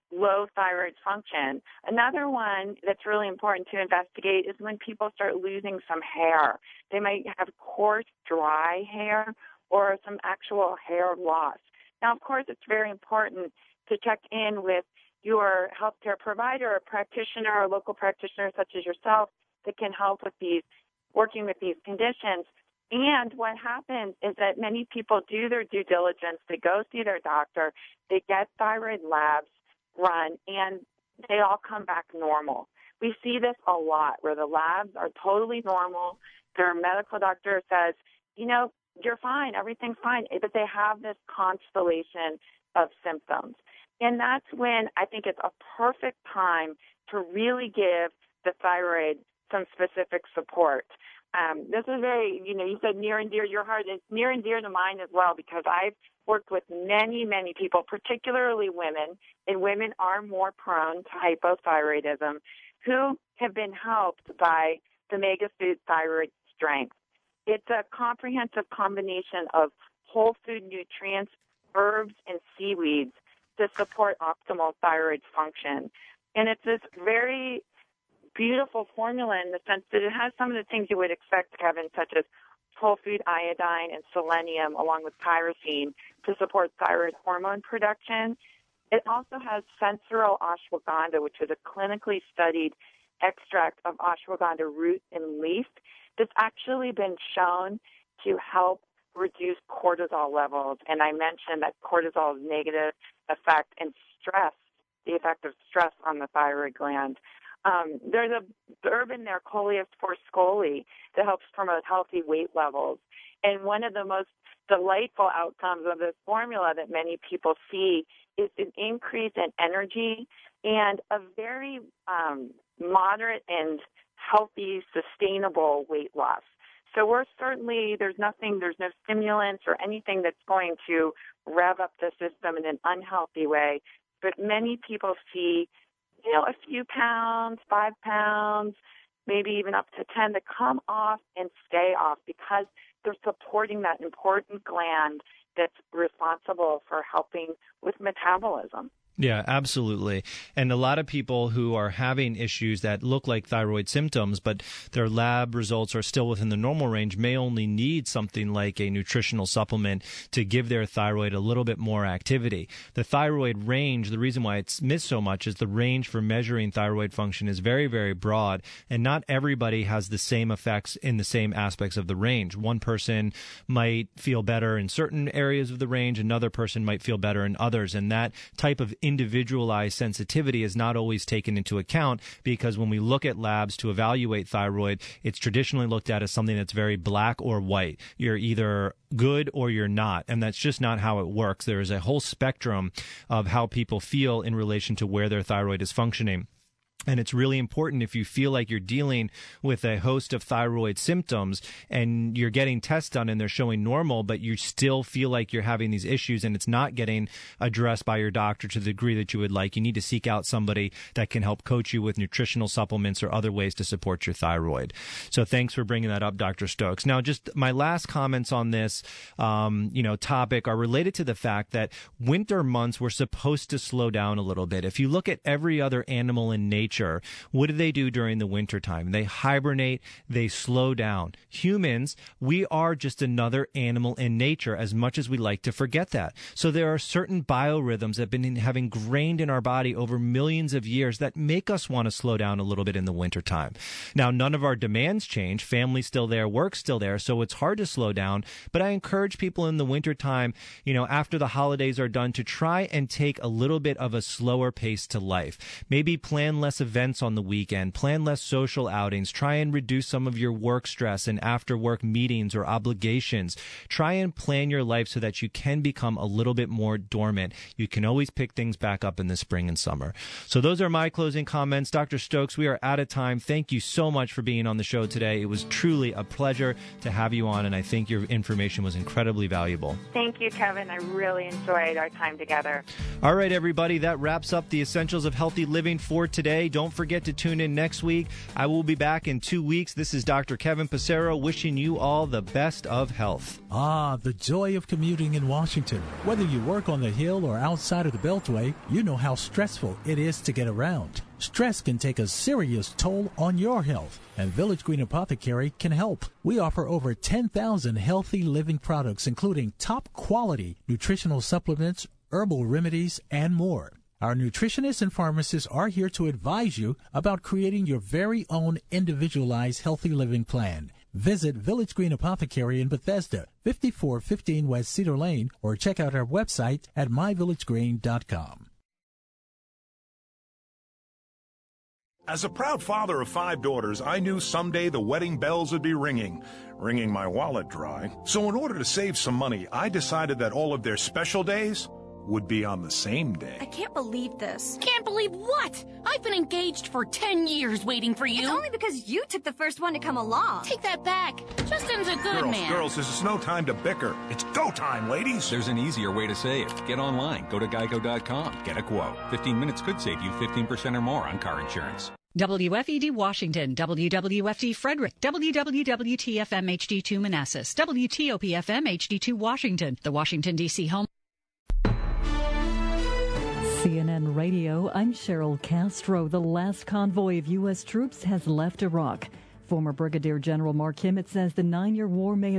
low thyroid function. Another one that's really important to investigate is when people start losing some hair. They might have coarse, dry hair or some actual hair loss. Now, of course, it's very important to check in with your healthcare provider, a practitioner, or local practitioner such as yourself that can help with working with these conditions. And what happens is that many people do their due diligence. They go see their doctor. They get thyroid labs run, and they all come back normal. We see this a lot where the labs are totally normal. Their medical doctor says, you're fine, everything's fine, but they have this constellation of symptoms. And that's when I think it's a perfect time to really give the thyroid some specific support. This is very, you said near and dear to your heart. It's near and dear to mine as well, because I've worked with many, many people, particularly women, and women are more prone to hypothyroidism, who have been helped by the MegaFood Thyroid Strength. It's a comprehensive combination of whole food nutrients, herbs, and seaweeds to support optimal thyroid function. And it's this very beautiful formula in the sense that it has some of the things you would expect, Kevin, such as whole food iodine and selenium along with tyrosine to support thyroid hormone production. It also has sensoril ashwagandha, which is a clinically studied extract of ashwagandha root and leaf that's actually been shown to help reduce cortisol levels. And I mentioned that cortisol's negative effect and stress, the effect of stress on the thyroid gland. There's a herb in there, Coleus forscoli, that helps promote healthy weight levels. And one of the most delightful outcomes of this formula that many people see is an increase in energy and a very moderate and healthy, sustainable weight loss. So there's no stimulants or anything that's going to rev up the system in an unhealthy way. But many people see a few pounds, 5 pounds, maybe even up to 10 that come off and stay off because they're supporting that important gland that's responsible for helping with metabolism. Yeah, absolutely. And a lot of people who are having issues that look like thyroid symptoms, but their lab results are still within the normal range, may only need something like a nutritional supplement to give their thyroid a little bit more activity. The thyroid range, the reason why it's missed so much is the range for measuring thyroid function is very, very broad, and not everybody has the same effects in the same aspects of the range. One person might feel better in certain areas of the range, another person might feel better in others, and that type of individualized sensitivity is not always taken into account, because when we look at labs to evaluate thyroid, it's traditionally looked at as something that's very black or white. You're either good or you're not, and that's just not how it works. There is a whole spectrum of how people feel in relation to where their thyroid is functioning. And it's really important, if you feel like you're dealing with a host of thyroid symptoms and you're getting tests done and they're showing normal, but you still feel like you're having these issues and it's not getting addressed by your doctor to the degree that you would like, you need to seek out somebody that can help coach you with nutritional supplements or other ways to support your thyroid. So thanks for bringing that up, Dr. Stokes. Now, just my last comments on this topic are related to the fact that winter months were supposed to slow down a little bit. If you look at every other animal in nature, what do they do during the wintertime? They hibernate, they slow down. Humans, we are just another animal in nature, as much as we like to forget that. So there are certain biorhythms that have ingrained in our body over millions of years that make us want to slow down a little bit in the wintertime. Now, none of our demands change. Family's still there, work's still there, so it's hard to slow down. But I encourage people in the wintertime, after the holidays are done, to try and take a little bit of a slower pace to life. Maybe plan less events on the weekend, plan less social outings, try and reduce some of your work stress and after work meetings or obligations. Try and plan your life so that you can become a little bit more dormant. You can always pick things back up in the spring and summer. So those are my closing comments. Dr. Stokes, we are out of time. Thank you so much for being on the show today. It was truly a pleasure to have you on, and I think your information was incredibly valuable. Thank you, Kevin. I really enjoyed our time together. All right, everybody, that wraps up the Essentials of Healthy Living for today. Don't forget to tune in next week. I will be back in 2 weeks. This is Dr. Kevin Passero wishing you all the best of health. Ah, the joy of commuting in Washington. Whether you work on the Hill or outside of the Beltway, you know how stressful it is to get around. Stress can take a serious toll on your health, and Village Green Apothecary can help. We offer over 10,000 healthy living products, including top-quality nutritional supplements, herbal remedies, and more. Our nutritionists and pharmacists are here to advise you about creating your very own individualized healthy living plan. Visit Village Green Apothecary in Bethesda, 5415 West Cedar Lane, or check out our website at myvillagegreen.com. As a proud father of 5 daughters, I knew someday the wedding bells would be ringing my wallet dry. So in order to save some money, I decided that all of their special days would be on the same day. I can't believe this. Can't believe what? I've been engaged for 10 years waiting for you. It's only because you took the first one to come along. Take that back. Justin's a good man. Girls, this is no time to bicker. It's go time, ladies. There's an easier way to save. Get online. Go to geico.com. Get a quote. 15 minutes could save you 15% or more on car insurance. WFED Washington, WWFD Frederick, WWWTFM HD2 Manassas, WTOPFM HD2 Washington, the Washington, D.C. home. CNN Radio, I'm Cheryl Castro. The last convoy of U.S. troops has left Iraq. Former Brigadier General Mark Emmett says the 9-year war may